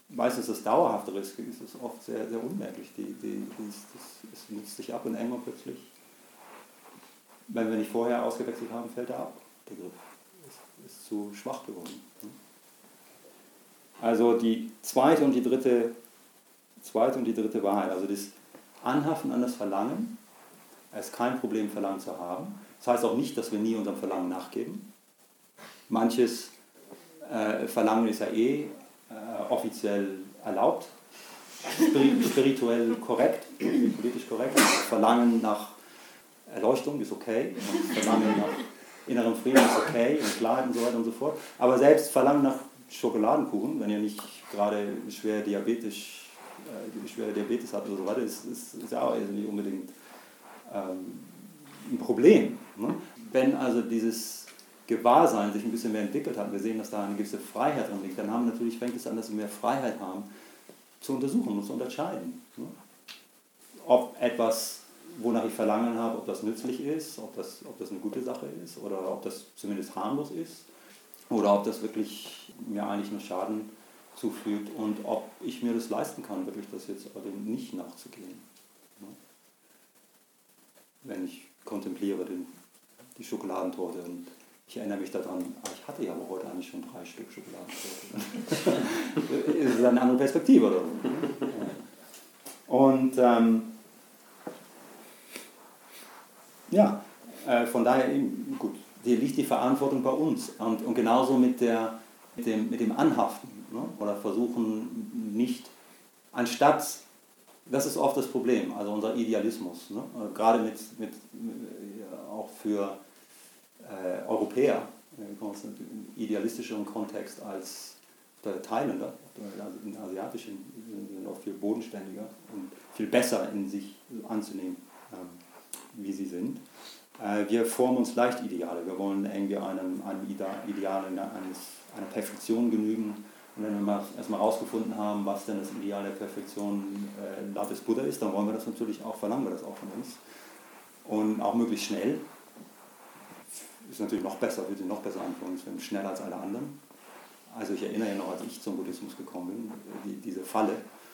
meistens das Dauerhaftere ist, ist es oft sehr, sehr unmerklich. Die, die, das, das, es nutzt sich ab und irgendwann plötzlich, wenn wir nicht vorher ausgewechselt haben, fällt er ab. Der Griff ist, ist zu schwach geworden. Also die zweite und die dritte, zweite und die dritte Wahrheit, also das Anhaften an das Verlangen, es ist kein Problem, Verlangen zu haben. Das heißt auch nicht, dass wir nie unserem Verlangen nachgeben. Manches äh, Verlangen ist ja eh äh, offiziell erlaubt, spirituell korrekt, politisch korrekt. Verlangen nach Erleuchtung ist okay, und Verlangen nach innerem Frieden ist okay und Klarheit und so weiter und so fort. Aber selbst Verlangen nach Schokoladenkuchen, wenn ihr nicht gerade schwer diabetisch, äh, schwere Diabetes habt oder so weiter, ist, ist, ist ja auch nicht unbedingt ähm, ein Problem. Ne? Wenn also dieses Gewahrsein sich ein bisschen mehr entwickelt hat, wir sehen, dass da eine gewisse Freiheit drin liegt, dann haben natürlich, fängt es an, dass wir mehr Freiheit haben, zu untersuchen und zu unterscheiden. Ne? Ob etwas, wonach ich Verlangen habe, ob das nützlich ist, ob das, ob das eine gute Sache ist oder ob das zumindest harmlos ist oder ob das wirklich mir eigentlich nur Schaden zufügt und ob ich mir das leisten kann, wirklich das jetzt dem nicht nachzugehen. Ne? Wenn ich kontempliere den, die Schokoladentorte und ich erinnere mich daran, ich hatte ja aber heute eigentlich schon drei Stück Schokoladentorte. Das ist eine andere Perspektive, oder? Und ähm, ja, äh, von daher, eben, gut, hier liegt die Verantwortung bei uns. Und, und genauso mit, der, mit, dem, mit dem Anhaften. Ne? Oder versuchen nicht, anstatt, das ist oft das Problem, also unser Idealismus. Ne? Gerade mit, mit, auch für äh, Europäer, im idealistischeren Kontext als der Thailänder, also in asiatischen sind oft viel bodenständiger und viel besser in sich anzunehmen, ähm, wie sie sind. Äh, wir formen uns leicht Ideale. Wir wollen irgendwie einem, einem Ideal eines, einer Perfektion genügen. Und wenn wir mal erstmal herausgefunden haben, was denn das Ideal der Perfektion äh, laut des Buddha ist, dann wollen wir das natürlich auch, verlangen wir das auch von uns. Und auch möglichst schnell. Ist natürlich noch besser, wir sind noch besser anfangen, schneller als alle anderen. Also ich erinnere ja noch, als ich zum Buddhismus gekommen bin, die, diese Falle.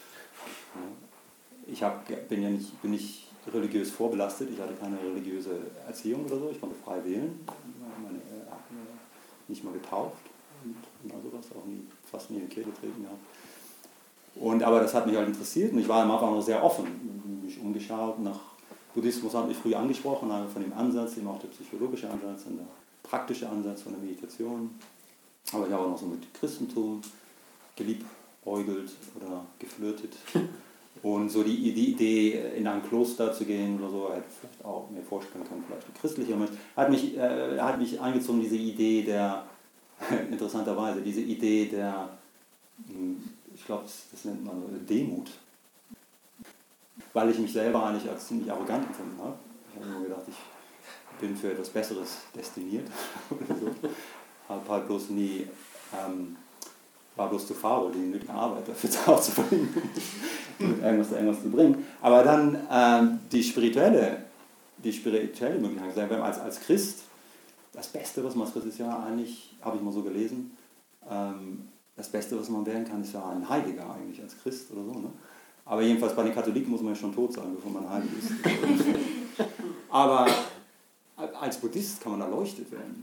Ich hab, bin ja nicht, bin nicht religiös vorbelastet, ich hatte keine religiöse Erziehung oder so, ich konnte frei wählen, meine, äh, nicht mal getauft und, und also was, auch nie, fast nie in die Kirche getreten gehabt. Und, aber das hat mich halt interessiert und ich war am Anfang noch sehr offen, mich umgeschaut nach Buddhismus, hat mich früh angesprochen, von dem Ansatz, eben auch der psychologische Ansatz und der praktische Ansatz von der Meditation. Aber ich habe auch noch so mit Christentum geliebäugelt oder geflirtet. Und so die, die Idee, in ein Kloster zu gehen oder so, hätte vielleicht auch mir vorstellen können, vielleicht ein christlicher Mensch, hat mich, äh, hat mich eingezogen, diese Idee der, interessanterweise, diese Idee der, ich glaube, das, das nennt man Demut. Weil ich mich selber eigentlich als ziemlich arrogant empfunden habe. Ich habe mir gedacht, ich bin für etwas Besseres destiniert. So. Habe halt bloß nie, ähm, war bloß zu faul, die nötige Arbeit dafür aufzubringen, irgendwas, irgendwas zu bringen. Aber dann ähm, die spirituelle, die spirituelle Möglichkeit, wenn man als, als Christ, das Beste, was man als Christ ist ja eigentlich, habe ich mal so gelesen, ähm, das Beste, was man werden kann, ist ja ein Heiliger eigentlich als Christ oder so. Ne? Aber jedenfalls bei den Katholiken muss man ja schon tot sein, bevor man heilig ist. Aber als Buddhist kann man erleuchtet werden.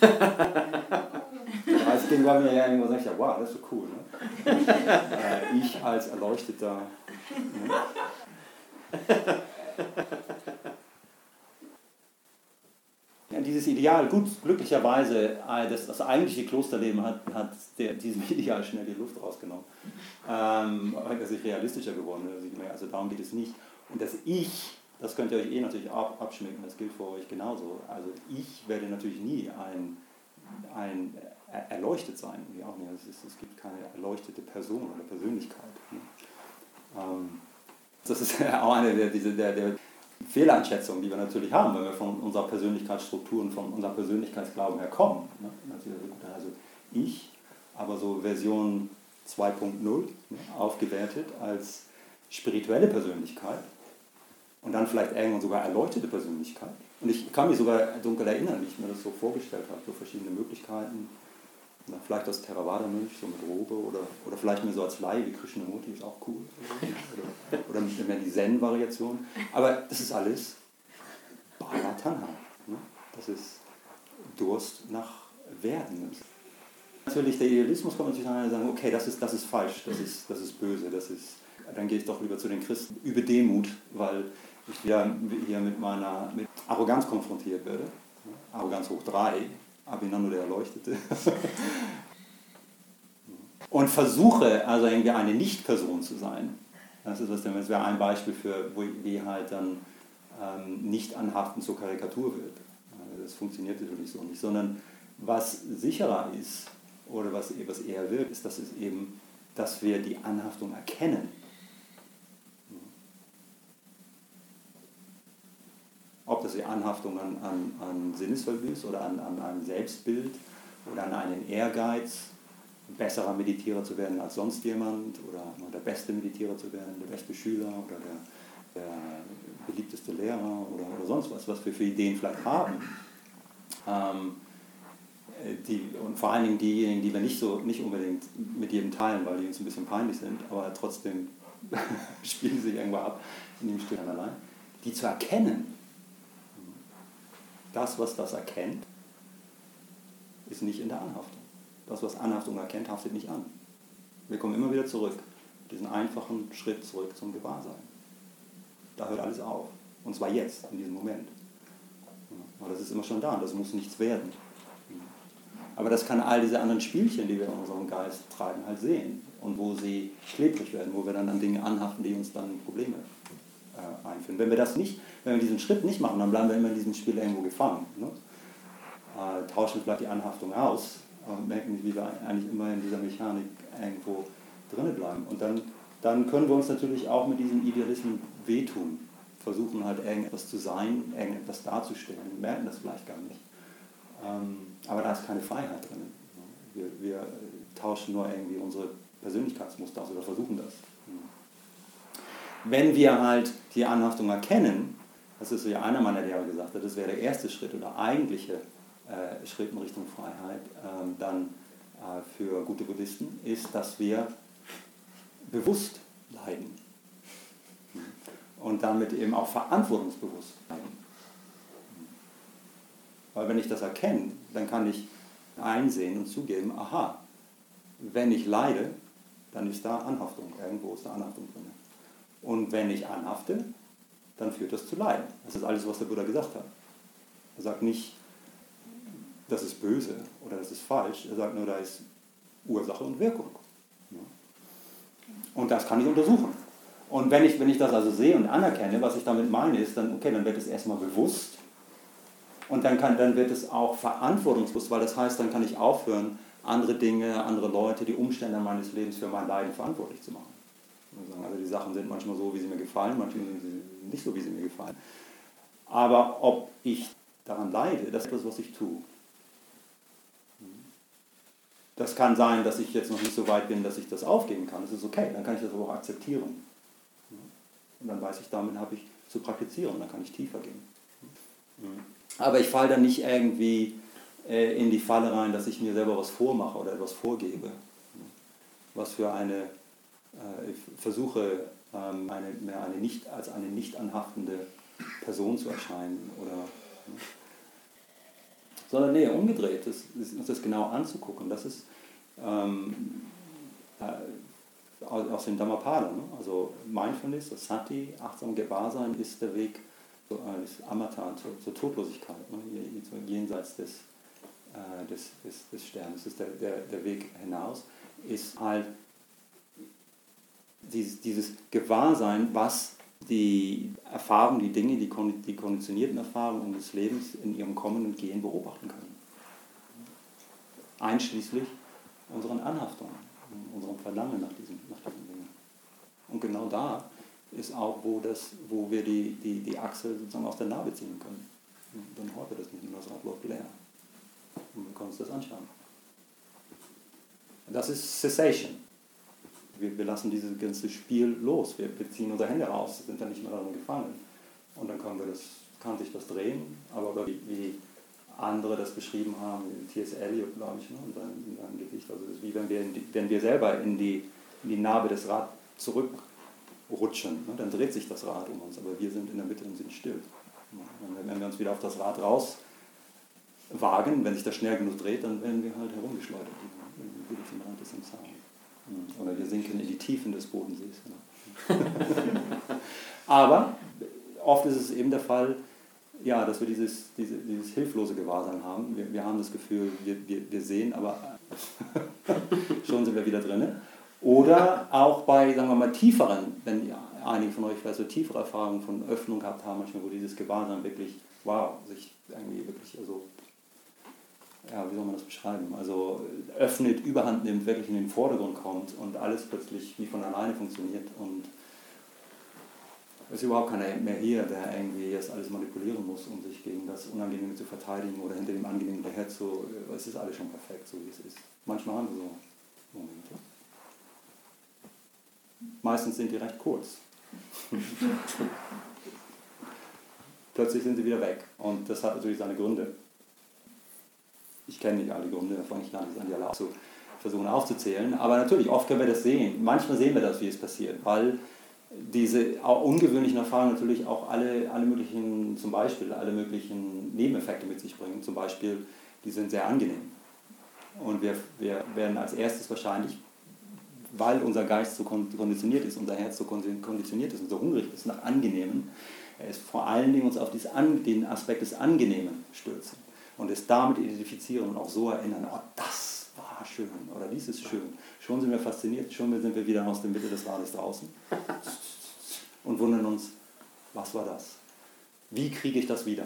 Als Kind war mir ja irgendwo gesagt, ja, wow, das ist so cool. Ne? Äh, ich als Erleuchteter. Ne? Ja, dieses Ideal, gut, glücklicherweise, das, das eigentliche Klosterleben hat, hat der, diesem Ideal schnell die Luft rausgenommen. Ähm, dass ich realistischer geworden bin. Also darum geht es nicht. Und das Ich, das könnt ihr euch eh natürlich ab, abschmecken, das gilt für euch genauso. Also ich werde natürlich nie ein, ein erleuchtet sein. Wie auch nicht. Es, ist, es gibt keine erleuchtete Person oder Persönlichkeit. Ähm, das ist auch eine der, diese, der, der Fehleinschätzungen, die wir natürlich haben, wenn wir von unserer Persönlichkeitsstruktur und von unserem Persönlichkeitsglauben her kommen. Ne? Also ich, aber so Version zwei Punkt null, ne, aufgewertet als spirituelle Persönlichkeit und dann vielleicht irgendwann sogar erleuchtete Persönlichkeit. Und ich kann mich sogar dunkel erinnern, wie ich mir das so vorgestellt habe, so verschiedene Möglichkeiten. Na, vielleicht als Theravada-Mönch, so mit Robe, oder, oder vielleicht mehr so als Laie wie Krishnamurti, ist auch cool. Oder, oder mehr die Zen-Variation. Aber das ist alles Bhava Tanha. Ne? Das ist Durst nach Werden. Natürlich, der Idealismus kommt natürlich an und sagen, okay, das ist, das ist falsch, das ist, das ist böse, das ist, dann gehe ich doch lieber zu den Christen über Demut, weil ich wieder hier mit meiner mit Arroganz konfrontiert werde. Arroganz hoch drei, Abhinando der Erleuchtete. Und versuche also irgendwie eine Nicht-Person zu sein. Das ist was, das wäre ein Beispiel für, wo, wie halt dann ähm, nicht anhaften zur Karikatur wird. Das funktioniert natürlich so nicht, sondern was sicherer ist, oder was, was eher wirkt, ist, dass, es eben, dass wir die Anhaftung erkennen. Ob das die Anhaftung an, an, an Sinnesverlust ist oder an, an einem Selbstbild oder an einen Ehrgeiz, ein besserer Meditierer zu werden als sonst jemand oder der beste Meditierer zu werden, der beste Schüler oder der, der beliebteste Lehrer oder, oder sonst was, was wir für Ideen vielleicht haben. Ähm, Die, und vor allen Dingen diejenigen, die wir nicht, so, nicht unbedingt mit jedem teilen, weil die uns ein bisschen peinlich sind, aber trotzdem spielen sie sich irgendwo ab in dem Stück allein, die zu erkennen. Das, was das erkennt, ist nicht in der Anhaftung. Das, was Anhaftung erkennt, haftet nicht an. Wir kommen immer wieder zurück, diesen einfachen Schritt zurück zum Gewahrsein. Da hört alles auf. Und zwar jetzt, in diesem Moment. Aber das ist immer schon da und das muss nichts werden. Aber das kann all diese anderen Spielchen, die wir in unserem Geist treiben, halt sehen. Und wo sie klebrig werden, wo wir dann an Dinge anhaften, die uns dann Probleme äh, einführen. Wenn wir das nicht, wenn wir diesen Schritt nicht machen, dann bleiben wir immer in diesem Spiel irgendwo gefangen. Ne? Äh, tauschen vielleicht die Anhaftung aus und merken nicht, wie wir eigentlich immer in dieser Mechanik irgendwo drinnen bleiben. Und dann, dann können wir uns natürlich auch mit diesen Idealismen wehtun. Versuchen halt irgendetwas zu sein, irgendetwas darzustellen. Wir merken das vielleicht gar nicht. Ähm, aber da ist keine Freiheit drin. Wir, wir tauschen nur irgendwie unsere Persönlichkeitsmuster aus oder versuchen das. Wenn wir halt die Anhaftung erkennen, das ist so ja einer meiner Lehrer gesagt hat, das wäre der erste Schritt oder eigentliche äh, Schritt in Richtung Freiheit, ähm, dann äh, für gute Buddhisten, ist, dass wir bewusst leiden. Und damit eben auch verantwortungsbewusst leiden. Weil wenn ich das erkenne, dann kann ich einsehen und zugeben, aha, wenn ich leide, dann ist da Anhaftung, irgendwo ist da Anhaftung drin. Und wenn ich anhafte, dann führt das zu Leiden. Das ist alles, was der Buddha gesagt hat. Er sagt nicht, das ist böse oder das ist falsch, er sagt nur, da ist Ursache und Wirkung. Und das kann ich untersuchen. Und wenn ich, wenn ich das also sehe und anerkenne, was ich damit meine, ist dann, okay, dann wird es erstmal bewusst. Und dann, kann, dann wird es auch verantwortungsbewusst, weil das heißt, dann kann ich aufhören, andere Dinge, andere Leute, die Umstände meines Lebens für mein Leiden verantwortlich zu machen. Also die Sachen sind manchmal so, wie sie mir gefallen, manchmal sind sie nicht so, wie sie mir gefallen. Aber ob ich daran leide, das ist etwas, was ich tue. Das kann sein, dass ich jetzt noch nicht so weit bin, dass ich das aufgeben kann. Das ist okay, dann kann ich das aber auch akzeptieren. Und dann weiß ich, damit habe ich zu praktizieren, dann kann ich tiefer gehen. Aber ich falle dann nicht irgendwie äh, in die Falle rein, dass ich mir selber was vormache oder etwas vorgebe. Was für eine, äh, ich versuche, ähm, eine, mehr eine nicht, als eine nicht anhaftende Person zu erscheinen. Oder, ne? Sondern nee, umgedreht, das, uns das genau anzugucken. Das ist ähm, äh, aus dem Dhammapada, ne? Also Mindfulness, das Sati, achtsam Gewahrsein ist der Weg des Amata, zur, zur Todlosigkeit, ne? Jenseits des, äh, des, des, des Sterns. Das ist der, der, der Weg hinaus, ist halt dieses, dieses Gewahrsein, was die Erfahrungen, die Dinge, die, die konditionierten Erfahrungen des Lebens in ihrem Kommen und Gehen beobachten können. Einschließlich unseren Anhaftungen, unserem Verlangen nach diesen, nach diesen Dingen. Und genau da ist auch, wo, das, wo wir die, die, die Achse sozusagen aus der Narbe ziehen können. Und dann häuft das nicht nur, das Rad läuft leer. Und wir können uns das anschauen. Das ist Cessation. Wir, wir lassen dieses ganze Spiel los. Wir, wir ziehen unsere Hände raus, sind dann nicht mehr daran gefangen. Und dann können wir das, kann sich das drehen, aber wie, wie andere das beschrieben haben, T S Eliot, glaube ich, ne, in, seinem, in seinem Gedicht. Also es ist wie wenn wir, in die, wenn wir selber in die, in die Narbe des Rad zurückrutschen, ne, dann dreht sich das Rad um uns, aber wir sind in der Mitte und sind still. Und wenn wir uns wieder auf das Rad raus wagen, wenn sich das schnell genug dreht, dann werden wir halt herumgeschleudert, wieder zum Rand des Samsara. Oder wir sinken in die Tiefen des Bodensees. Genau. Aber oft ist es eben der Fall, ja, dass wir dieses, diese, dieses hilflose Gewahrsam haben. Wir, wir haben das Gefühl, wir, wir, wir sehen, aber schon sind wir wieder drin. Oder auch bei, sagen wir mal, tieferen, wenn ja, einige von euch vielleicht so tiefere Erfahrungen von Öffnung gehabt haben, manchmal, wo dieses Gewahrsam wirklich, wow, sich irgendwie wirklich, also, ja, wie soll man das beschreiben? Also öffnet, überhand nimmt, wirklich in den Vordergrund kommt und alles plötzlich wie von alleine funktioniert und es ist überhaupt keiner mehr hier, der irgendwie das alles manipulieren muss, um sich gegen das Unangenehme zu verteidigen oder hinter dem Angenehmen daher zu, es ist alles schon perfekt, so wie es ist. Manchmal haben wir so Momente. Meistens sind die recht kurz. Plötzlich sind sie wieder weg und das hat natürlich seine Gründe. Ich kenne nicht alle Gründe, da fange ich gar nicht an, die alle zu versuchen aufzuzählen, aber natürlich, oft können wir das sehen. Manchmal sehen wir das, wie es passiert, weil diese auch ungewöhnlichen Erfahrungen natürlich auch alle, alle möglichen, zum Beispiel alle möglichen Nebeneffekte mit sich bringen. Zum Beispiel, die sind sehr angenehm. Und wir, wir werden als erstes wahrscheinlich, weil unser Geist so konditioniert ist, unser Herz so konditioniert ist und so hungrig ist nach Angenehmen, er ist vor allen Dingen uns auf dieses, den Aspekt des Angenehmen stürzen und es damit identifizieren und auch so erinnern, oh, das war schön oder dies ist schön. Schon sind wir fasziniert, schon sind wir wieder aus der Mitte des Rades draußen und wundern uns, was war das? Wie kriege ich das wieder?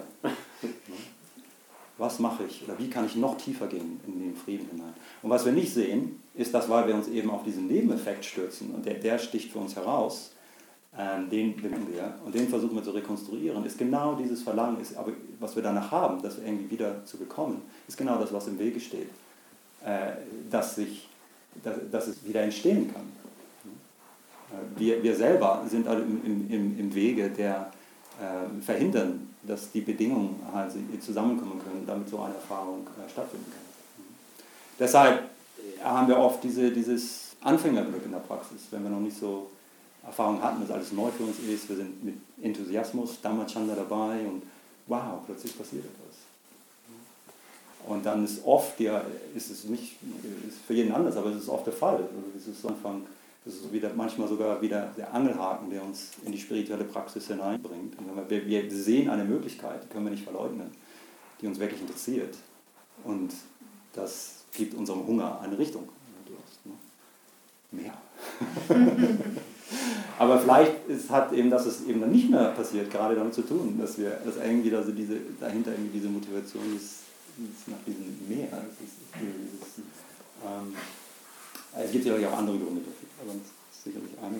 Was mache ich? Oder wie kann ich noch tiefer gehen in den Frieden hinein? Und was wir nicht sehen, ist das, weil wir uns eben auf diesen Nebeneffekt stürzen und der, der sticht für uns heraus, ähm, den finden wir und den versuchen wir zu rekonstruieren, ist genau dieses Verlangen, ist, aber was wir danach haben, das irgendwie wieder zu bekommen, ist genau das, was im Wege steht, äh, dass, sich, dass, dass es wieder entstehen kann. Wir, wir selber sind also im, im, im Wege der äh, verhindern, dass die Bedingungen halt zusammenkommen können, damit so eine Erfahrung äh, stattfinden kann. Deshalb haben wir oft diese, dieses Anfängerglück in der Praxis, wenn wir noch nicht so Erfahrung hatten, dass alles neu für uns ist, wir sind mit Enthusiasmus, Dhammacanda dabei und wow, plötzlich passiert etwas. Und dann ist oft, ja, ist es nicht ist für jeden anders, aber es ist oft der Fall. Also das ist so Anfang, das ist wieder, manchmal sogar wieder der Angelhaken, der uns in die spirituelle Praxis hineinbringt. Und wir, wir sehen eine Möglichkeit, die können wir nicht verleugnen, die uns wirklich interessiert. Und das gibt unserem Hunger eine Richtung. Mehr. Aber vielleicht ist, hat eben, dass es eben dann nicht mehr passiert, gerade damit zu tun, dass wir, dass irgendwie also diese, dahinter irgendwie diese Motivation ist, ist nach diesem Meer. Es, ist, dieses, ähm, es gibt sicherlich auch andere Gründe dafür, aber das ist sicherlich eine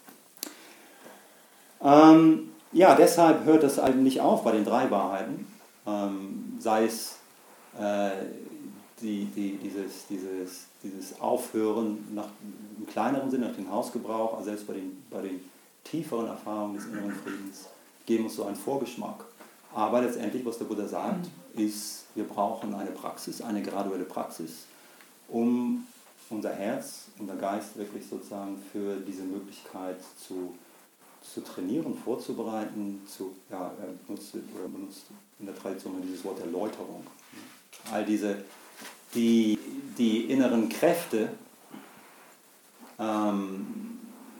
davon. Ähm, ja, deshalb hört das halt nicht auf bei den drei Wahrheiten, ähm, sei es äh, die, die, dieses, dieses, dieses Aufhören nach, im kleineren Sinne, nach dem Hausgebrauch, also selbst bei den, bei den tieferen Erfahrungen des inneren Friedens, geben uns so einen Vorgeschmack. Aber letztendlich, was der Buddha sagt, ist, wir brauchen eine Praxis, eine graduelle Praxis, um unser Herz, unser Geist wirklich sozusagen für diese Möglichkeit zu, zu trainieren, vorzubereiten, zu, ja, er benutzt, oder benutzt in der Tradition dieses Wort Erläuterung. All diese, die, die inneren Kräfte ähm,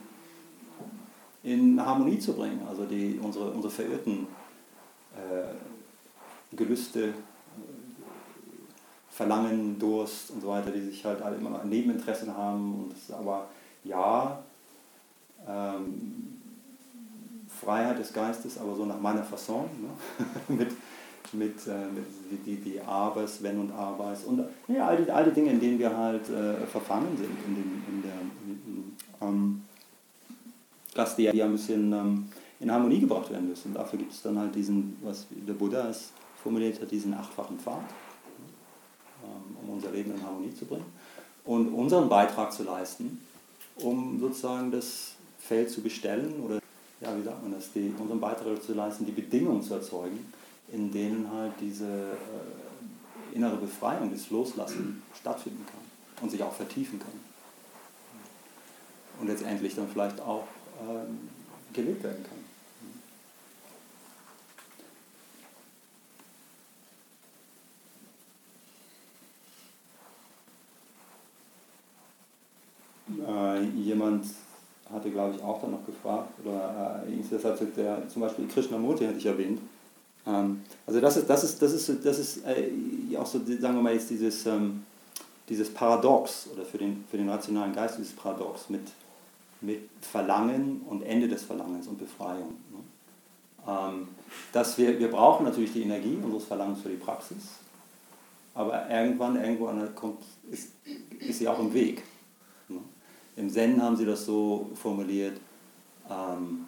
in Harmonie zu bringen, also die, unsere, unsere verirrten äh, Gelüste, Verlangen, Durst und so weiter, die sich halt alle immer ein Nebeninteressen haben. Und das ist aber, ja, ähm, Freiheit des Geistes, aber so nach meiner Fasson, ne? mit, mit, äh, mit die, die, die Abers, Wenn und Abers und ja, all, die, all die Dinge, in denen wir halt äh, verfangen sind, in, den, in der, in, ähm, dass die ja ein bisschen ähm, in Harmonie gebracht werden müssen. Und dafür gibt es dann halt diesen, was der Buddha es formuliert hat, diesen achtfachen Pfad, um unser Leben in Harmonie zu bringen und unseren Beitrag zu leisten, um sozusagen das Feld zu bestellen oder, ja, wie sagt man das, die, unseren Beitrag zu leisten, die Bedingungen zu erzeugen, in denen halt diese, innere Befreiung, das Loslassen stattfinden kann und sich auch vertiefen kann. Und letztendlich dann vielleicht auch ähm, gelebt werden kann. Äh, jemand hatte, glaube ich, auch dann noch gefragt, oder äh, das hat der, zum Beispiel Krishnamurti hatte ich erwähnt. Ähm, also das ist, das ist, das ist, das ist äh, auch so, sagen wir mal jetzt dieses, ähm, dieses Paradox, oder für den, für den rationalen Geist dieses Paradox mit, mit Verlangen und Ende des Verlangens und Befreiung. Ne? Ähm, dass wir, wir brauchen natürlich die Energie unseres Verlangens für die Praxis, aber irgendwann, irgendwo kommt, ist, ist sie auch im Weg. Ne? Im Zen haben sie das so formuliert, ähm,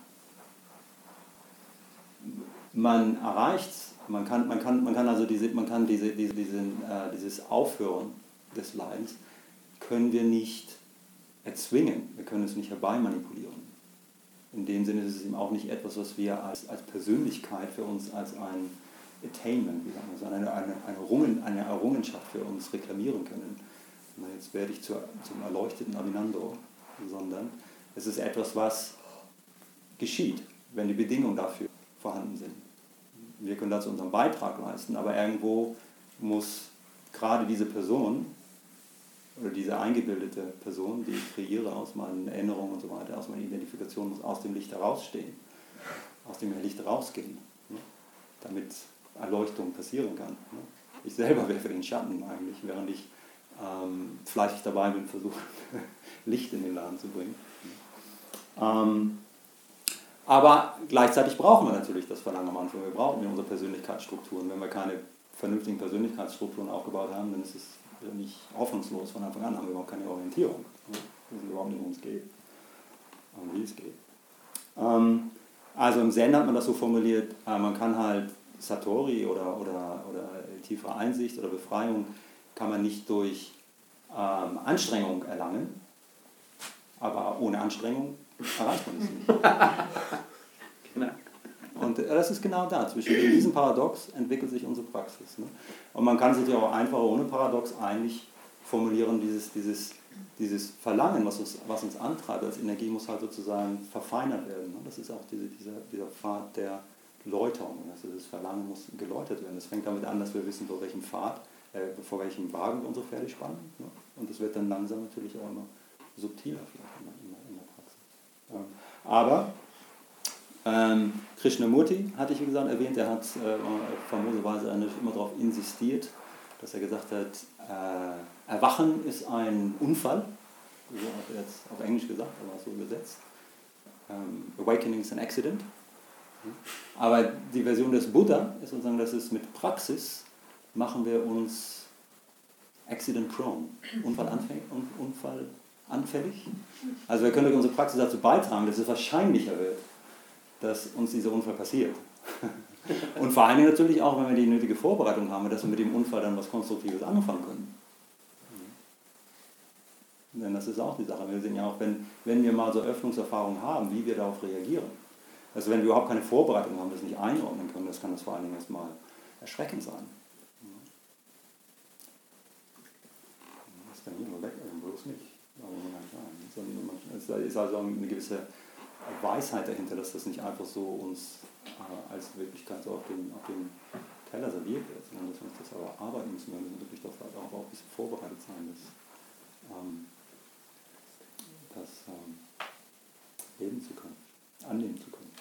man erreicht, man kann, man kann, man kann also diese, man kann diese, diese, diesen, äh, dieses Aufhören des Leidens können wir nicht erzwingen, wir können es nicht herbeimanipulieren. In dem Sinne ist es eben auch nicht etwas, was wir als, als Persönlichkeit für uns als ein Attainment, wie sagen wir so, eine, eine, eine, Errungen, eine Errungenschaft für uns reklamieren können. Jetzt werde ich zur, zum erleuchteten Abhinando, sondern es ist etwas, was geschieht, wenn die Bedingungen dafür vorhanden sind. Wir können dazu unseren Beitrag leisten, aber irgendwo muss gerade diese Person oder diese eingebildete Person, die ich kreiere aus meinen Erinnerungen und so weiter, aus meiner Identifikation, muss aus dem Licht herausstehen, aus dem Licht herausgehen, ne? Damit Erleuchtung passieren kann. Ne? Ich selber wäre für den Schatten eigentlich, während ich ähm, fleißig dabei bin, versuche Licht in den Laden zu bringen. Ähm, aber gleichzeitig brauchen wir natürlich das Verlangen am Anfang. Wir brauchen unsere Persönlichkeitsstrukturen. Wenn wir keine vernünftigen Persönlichkeitsstrukturen aufgebaut haben, dann ist es nicht hoffnungslos von Anfang an, haben wir überhaupt keine Orientierung. Wir wissen überhaupt nicht, worum es geht und wie es geht. Ähm, also im Zen hat man das so formuliert, äh, man kann halt Satori oder, oder, oder tiefere Einsicht oder Befreiung kann man nicht durch ähm, Anstrengung erlangen, aber ohne Anstrengung erreicht man es nicht. Genau. Und das ist genau da, zwischen diesem Paradox entwickelt sich unsere Praxis. Ne? Und man kann es natürlich auch einfacher ohne Paradox eigentlich formulieren, dieses, dieses, dieses Verlangen, was uns, was uns antreibt als Energie, muss halt sozusagen verfeinert werden. Ne? Das ist auch diese, dieser, dieser Pfad der Läuterung. Also das Verlangen muss geläutert werden. Das fängt damit an, dass wir wissen, vor welchem Pfad, äh, vor welchem Wagen wir unsere Pferde spannen. Ne? Und das wird dann langsam natürlich auch immer subtiler vielleicht in der, in der Praxis. Ähm, aber ähm, Krishnamurti, hatte ich wie gesagt erwähnt, er hat äh, famoserweise immer darauf insistiert, dass er gesagt hat, äh, Erwachen ist ein Unfall, so hat er jetzt auf Englisch gesagt, aber so übersetzt. Ähm, Awakening is an accident. Aber die Version des Buddha ist sozusagen, dass es mit Praxis machen wir uns accident prone, unfallanfällig. Unfallanfällig. Also wir können durch unsere Praxis dazu beitragen, dass es wahrscheinlicher wird, dass uns dieser Unfall passiert. Und vor allen Dingen natürlich auch, wenn wir die nötige Vorbereitung haben, dass wir mit dem Unfall dann was Konstruktives anfangen können. Denn das ist auch die Sache. Wir sehen ja auch, wenn, wenn wir mal so Öffnungserfahrungen haben, wie wir darauf reagieren. Also wenn wir überhaupt keine Vorbereitung haben, das nicht einordnen können, das kann das vor allen Dingen erstmal erschreckend sein. Das ist dann hier nur weg, bloß nicht. Es ist also eine gewisse Weisheit dahinter, dass das nicht einfach so uns äh, als Wirklichkeit so auf dem, auf dem Teller serviert wird, sondern dass wir uns das aber arbeiten müssen. Wir müssen natürlich darauf auch ein bisschen vorbereitet sein, das, ähm, das ähm, leben zu können, annehmen zu können.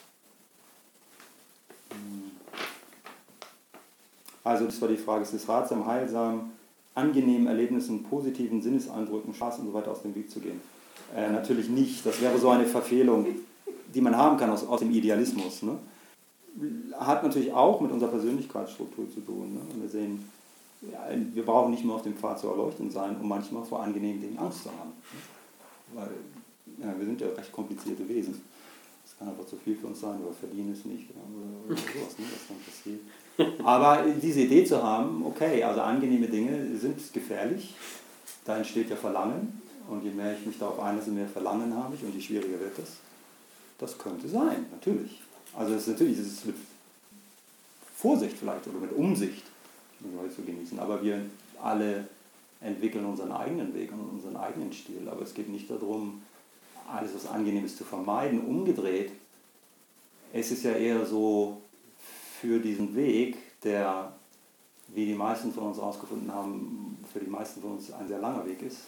Also das war die Frage, ist es ratsam, heilsam, angenehmen Erlebnissen, positiven Sinneseindrücken, Spaß und so weiter aus dem Weg zu gehen? Äh, natürlich nicht. Das wäre so eine Verfehlung, die man haben kann aus, aus dem Idealismus. Ne? Hat natürlich auch mit unserer Persönlichkeitsstruktur zu tun. Ne? Und wir sehen, ja, wir brauchen nicht nur auf dem Pfad zur Erleuchtung sein, um manchmal vor angenehmen Dingen Angst zu haben. Ne? Weil ja, wir sind ja recht komplizierte Wesen. Es kann einfach zu viel für uns sein, oder verdienen es nicht, oder, oder sowas, ne, was dann passiert. Aber diese Idee zu haben, okay, also angenehme Dinge sind gefährlich, da entsteht ja Verlangen, und je mehr ich mich darauf einlasse, mehr Verlangen habe ich, und je schwieriger wird das. Das könnte sein, natürlich. Also es ist natürlich, es ist mit Vorsicht vielleicht, oder mit Umsicht, Joy zu genießen. Aber wir alle entwickeln unseren eigenen Weg und unseren eigenen Stil. Aber es geht nicht darum, alles was Angenehmes zu vermeiden. Umgedreht, es ist ja eher so, für diesen Weg, der, wie die meisten von uns herausgefunden haben, für die meisten von uns ein sehr langer Weg ist,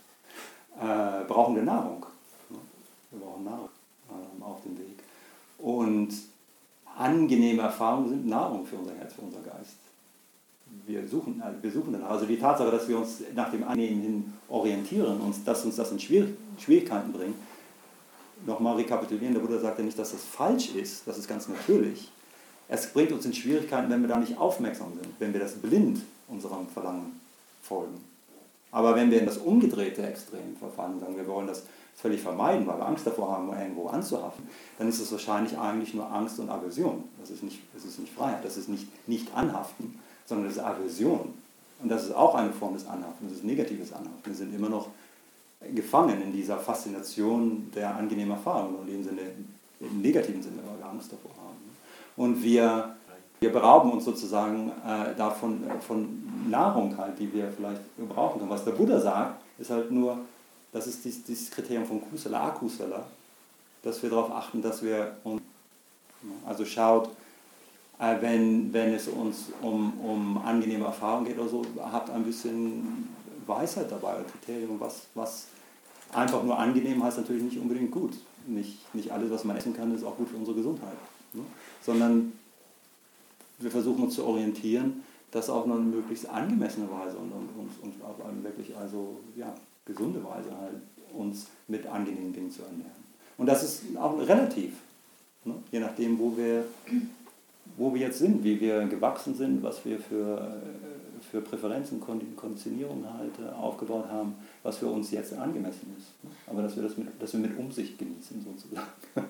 äh, brauchen wir Nahrung. Wir brauchen Nahrung äh, auf dem Weg. Und angenehme Erfahrungen sind Nahrung für unser Herz, für unser Geist. Wir suchen, äh, wir suchen danach. Also die Tatsache, dass wir uns nach dem Annehmen hin orientieren und dass uns das in Schwier- Schwierigkeiten bringt. Nochmal rekapitulieren, der Buddha sagt ja nicht, dass das falsch ist, das ist ganz natürlich. Es bringt uns in Schwierigkeiten, wenn wir da nicht aufmerksam sind, wenn wir das blind unserem Verlangen folgen. Aber wenn wir in das umgedrehte Extrem verfallen, sagen wir wollen das völlig vermeiden, weil wir Angst davor haben, irgendwo anzuhaften, dann ist es wahrscheinlich eigentlich nur Angst und Aversion. Das ist nicht, das ist nicht Freiheit, das ist nicht, nicht Anhaften, sondern das ist Aversion. Und das ist auch eine Form des Anhaften, das ist negatives Anhaften. Wir sind immer noch gefangen in dieser Faszination der angenehmen Erfahrung, in dem Sinne, im negativen Sinne, weil wir Angst davor haben. Und wir, wir berauben uns sozusagen äh, davon von Nahrung halt, die wir vielleicht gebrauchen können. Was der Buddha sagt, ist halt nur, das ist dieses, dieses Kriterium von Kusala, Akusala, dass wir darauf achten, dass wir uns, also schaut, äh, wenn, wenn es uns um, um angenehme Erfahrungen geht oder so, habt ein bisschen Weisheit dabei, ein Kriterium, was, was einfach nur angenehm heißt natürlich nicht unbedingt gut. Nicht, nicht alles, was man essen kann, ist auch gut für unsere Gesundheit. Ne? Sondern wir versuchen uns zu orientieren, das auf eine möglichst angemessene Weise und, und, und, und auf eine wirklich also, ja, gesunde Weise halt uns mit angenehmen Dingen zu ernähren. Und das ist auch relativ, ne? Je nachdem, wo wir, wo wir jetzt sind, wie wir gewachsen sind, was wir für, für Präferenzen, Konditionierungen halt aufgebaut haben, was für uns jetzt angemessen ist. Ne? Aber dass wir das mit, dass wir mit Umsicht genießen sozusagen.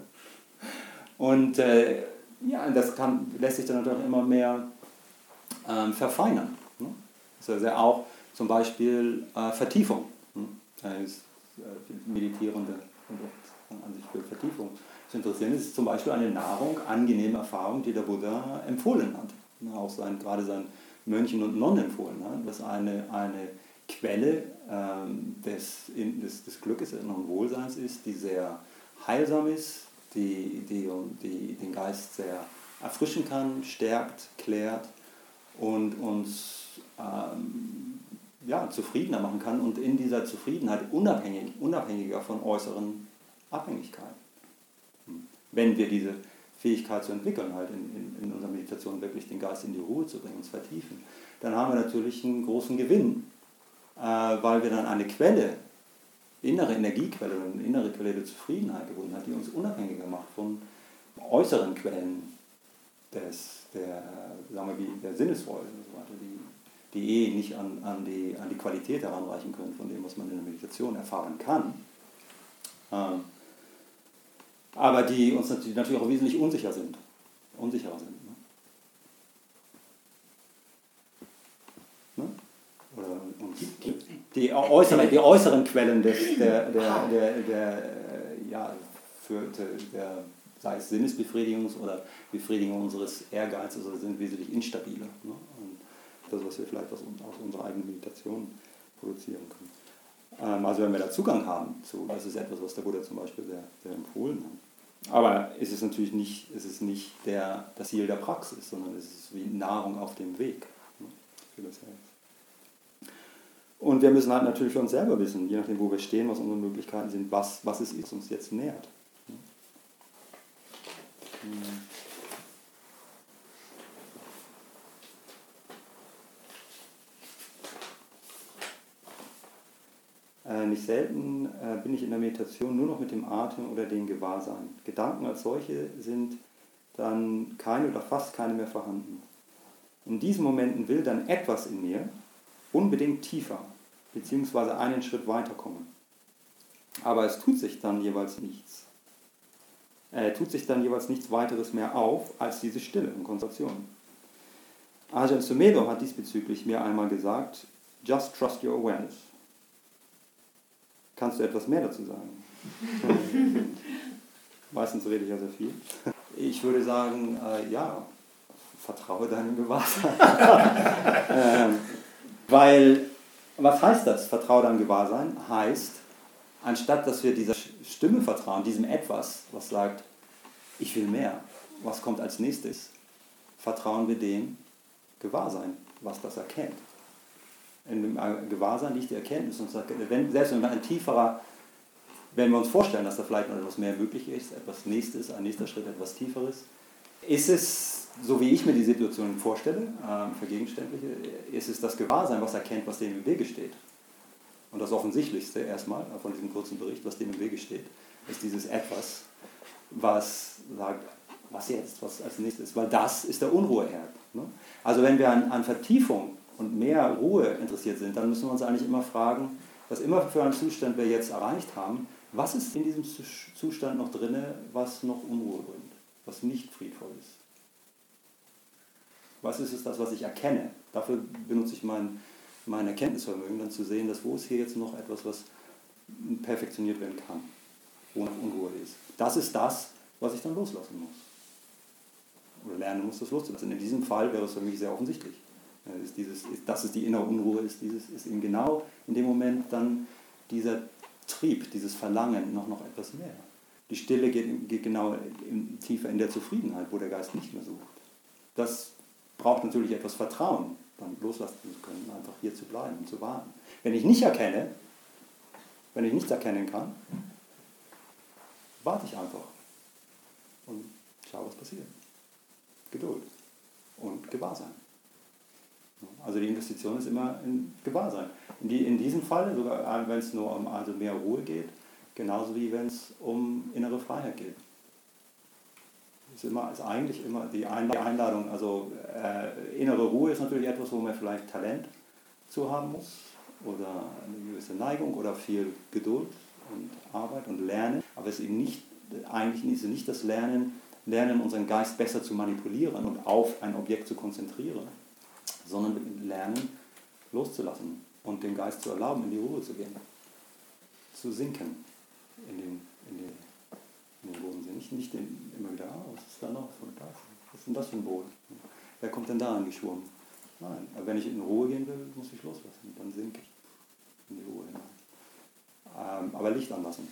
Und äh, ja, das kann, lässt sich dann natürlich immer mehr ähm, verfeinern. Ne? Das ist ja auch zum Beispiel äh, Vertiefung. Ne? Da ist äh, Meditierende und auch an sich für Vertiefung zu interessieren. Das ist zum Beispiel eine Nahrung, angenehme Erfahrung, die der Buddha empfohlen hat. Ne? Auch sein, gerade seinen Mönchen und Nonnen empfohlen hat, dass eine, eine Quelle ähm, des, in, des, des Glückes, des inneren Wohlseins ist, die sehr heilsam ist, die, die, die den Geist sehr erfrischen kann, stärkt, klärt und uns ähm, ja, zufriedener machen kann und in dieser Zufriedenheit unabhängig, unabhängiger von äußeren Abhängigkeiten. Wenn wir diese Fähigkeit zu entwickeln, halt in, in, in unserer Meditation wirklich den Geist in die Ruhe zu bringen, uns vertiefen, dann haben wir natürlich einen großen Gewinn, äh, weil wir dann eine Quelle, innere Energiequelle oder eine innere Quelle der Zufriedenheit gefunden hat, die uns unabhängiger macht von äußeren Quellen des, der, sagen wir, wie der Sinnesfreude und so weiter, die, die eh nicht an, an, die, an die Qualität heranreichen können von dem, was man in der Meditation erfahren kann. Ähm, aber die uns natürlich, natürlich auch wesentlich unsicher sind, unsicherer sind. Ne? Ne? Oder, und die, äußeren, die äußeren Quellen des, der, der, der, der, ja, für, der, sei es Sinnesbefriedigungs- oder Befriedigung unseres Ehrgeizes, oder sind wesentlich instabiler. Ne? Und das, was wir vielleicht aus, aus unserer eigenen Meditation produzieren können. Ähm, also wenn wir da Zugang haben zu, das ist etwas, was der Buddha zum Beispiel sehr, sehr empfohlen hat. Aber es ist natürlich nicht, es ist nicht der, das Ziel der Praxis, sondern es ist wie Nahrung auf dem Weg, ne, für das Herz. Und wir müssen halt natürlich für uns selber wissen, je nachdem, wo wir stehen, was unsere Möglichkeiten sind, was, was es ist, uns jetzt nährt. Äh, nicht selten äh, bin ich in der Meditation nur noch mit dem Atem oder dem Gewahrsein. Gedanken als solche sind dann keine oder fast keine mehr vorhanden. In diesen Momenten will dann etwas in mir unbedingt tiefer, beziehungsweise einen Schritt weiterkommen. Aber es tut sich dann jeweils nichts. Äh, tut sich dann jeweils nichts weiteres mehr auf, als diese Stille und Konzentration. Ajahn Sumedho hat diesbezüglich mir einmal gesagt, just trust your awareness. Kannst du etwas mehr dazu sagen? Meistens rede ich ja sehr viel. Ich würde sagen, äh, ja, vertraue deinem Gewahrsein. ähm, weil, was heißt das, vertraue deinem Gewahrsein? Heißt, anstatt dass wir dieser Stimme vertrauen, diesem Etwas, was sagt, ich will mehr, was kommt als nächstes, vertrauen wir dem Gewahrsein, was das erkennt. In dem Gewahrsein liegt die Erkenntnis. Und wenn, selbst wenn ein tieferer, wenn wir uns vorstellen, dass da vielleicht noch etwas mehr möglich ist, etwas Nächstes, ein nächster Schritt, etwas Tieferes, ist es, so wie ich mir die Situation vorstelle, äh, vergegenständliche, ist es das Gewahrsein, was erkennt, was dem im Wege steht. Und das Offensichtlichste erstmal von diesem kurzen Bericht, was dem im Wege steht, ist dieses Etwas, was sagt, was jetzt, was als nächstes, weil das ist der Unruheherd. Ne? Also wenn wir an, an Vertiefung und mehr Ruhe interessiert sind, dann müssen wir uns eigentlich immer fragen, was immer für einen Zustand wir jetzt erreicht haben, was ist in diesem Zustand noch drin, was noch Unruhe bringt, was nicht friedvoll ist. Was ist es das, was ich erkenne? Dafür benutze ich mein, mein Erkenntnisvermögen, dann zu sehen, dass wo ist hier jetzt noch etwas, was perfektioniert werden kann, wo noch Unruhe ist. Das ist das, was ich dann loslassen muss. Oder lernen muss, das loszulassen. In diesem Fall wäre es für mich sehr offensichtlich. Ist dieses, ist, dass es die innere Unruhe ist, dieses, ist eben genau in dem Moment dann dieser Trieb, dieses Verlangen noch, noch etwas mehr. Die Stille geht, geht genau in, tiefer in der Zufriedenheit, wo der Geist nicht mehr sucht. Das braucht natürlich etwas Vertrauen, dann loslassen zu können, einfach hier zu bleiben und zu warten. Wenn ich nicht erkenne, wenn ich nichts erkennen kann, warte ich einfach und schau, was passiert. Geduld und Gewahrsein. Also die Investition ist immer in Gewahrsein. In, die, in diesem Fall, sogar wenn es nur um also mehr Ruhe geht, genauso wie wenn es um innere Freiheit geht. Ist, immer, ist eigentlich immer die Einladung, also äh, innere Ruhe ist natürlich etwas, wo man vielleicht Talent zu haben muss oder eine gewisse Neigung oder viel Geduld und Arbeit und Lernen, aber es ist eben nicht, eigentlich ist es nicht das Lernen, Lernen, unseren Geist besser zu manipulieren und auf ein Objekt zu konzentrieren, sondern lernen, loszulassen und dem Geist zu erlauben, in die Ruhe zu gehen, zu sinken in den, in den, in den Bodensee. Nicht, nicht den, immer wieder, ah, was ist da noch für ein Geist? Was ist denn das für ein Boden? Wer kommt denn da angeschwommen? Nein, aber wenn ich in Ruhe gehen will, muss ich loslassen, dann sinke ich in die Ruhe hinein. Ähm, aber Licht anlassen.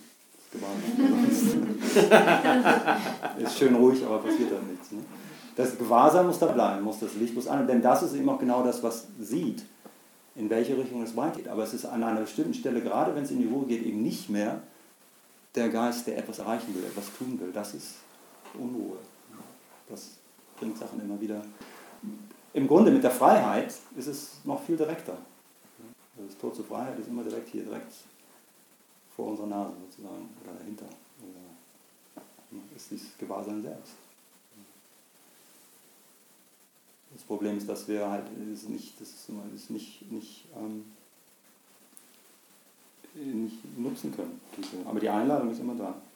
Ist schön ruhig, aber passiert dann nichts. Ne? Das Gewahrsein muss da bleiben, muss das Licht muss an, denn das ist eben auch genau das, was sieht, in welche Richtung es weitergeht. Aber es ist an einer bestimmten Stelle, gerade wenn es in die Ruhe geht, eben nicht mehr der Geist, der etwas erreichen will, etwas tun will. Das ist Unruhe. Das bringt Sachen immer wieder. Im Grunde mit der Freiheit ist es noch viel direkter. Das Tor zur Freiheit ist immer direkt hier, direkt vor unserer Nase sozusagen, oder dahinter. Oder ist dieses Gewahrsein selbst. Das Problem ist, dass wir halt ist nicht, das ist, ist nicht, nicht, ähm, nicht nutzen können. Aber die Einladung ist immer da.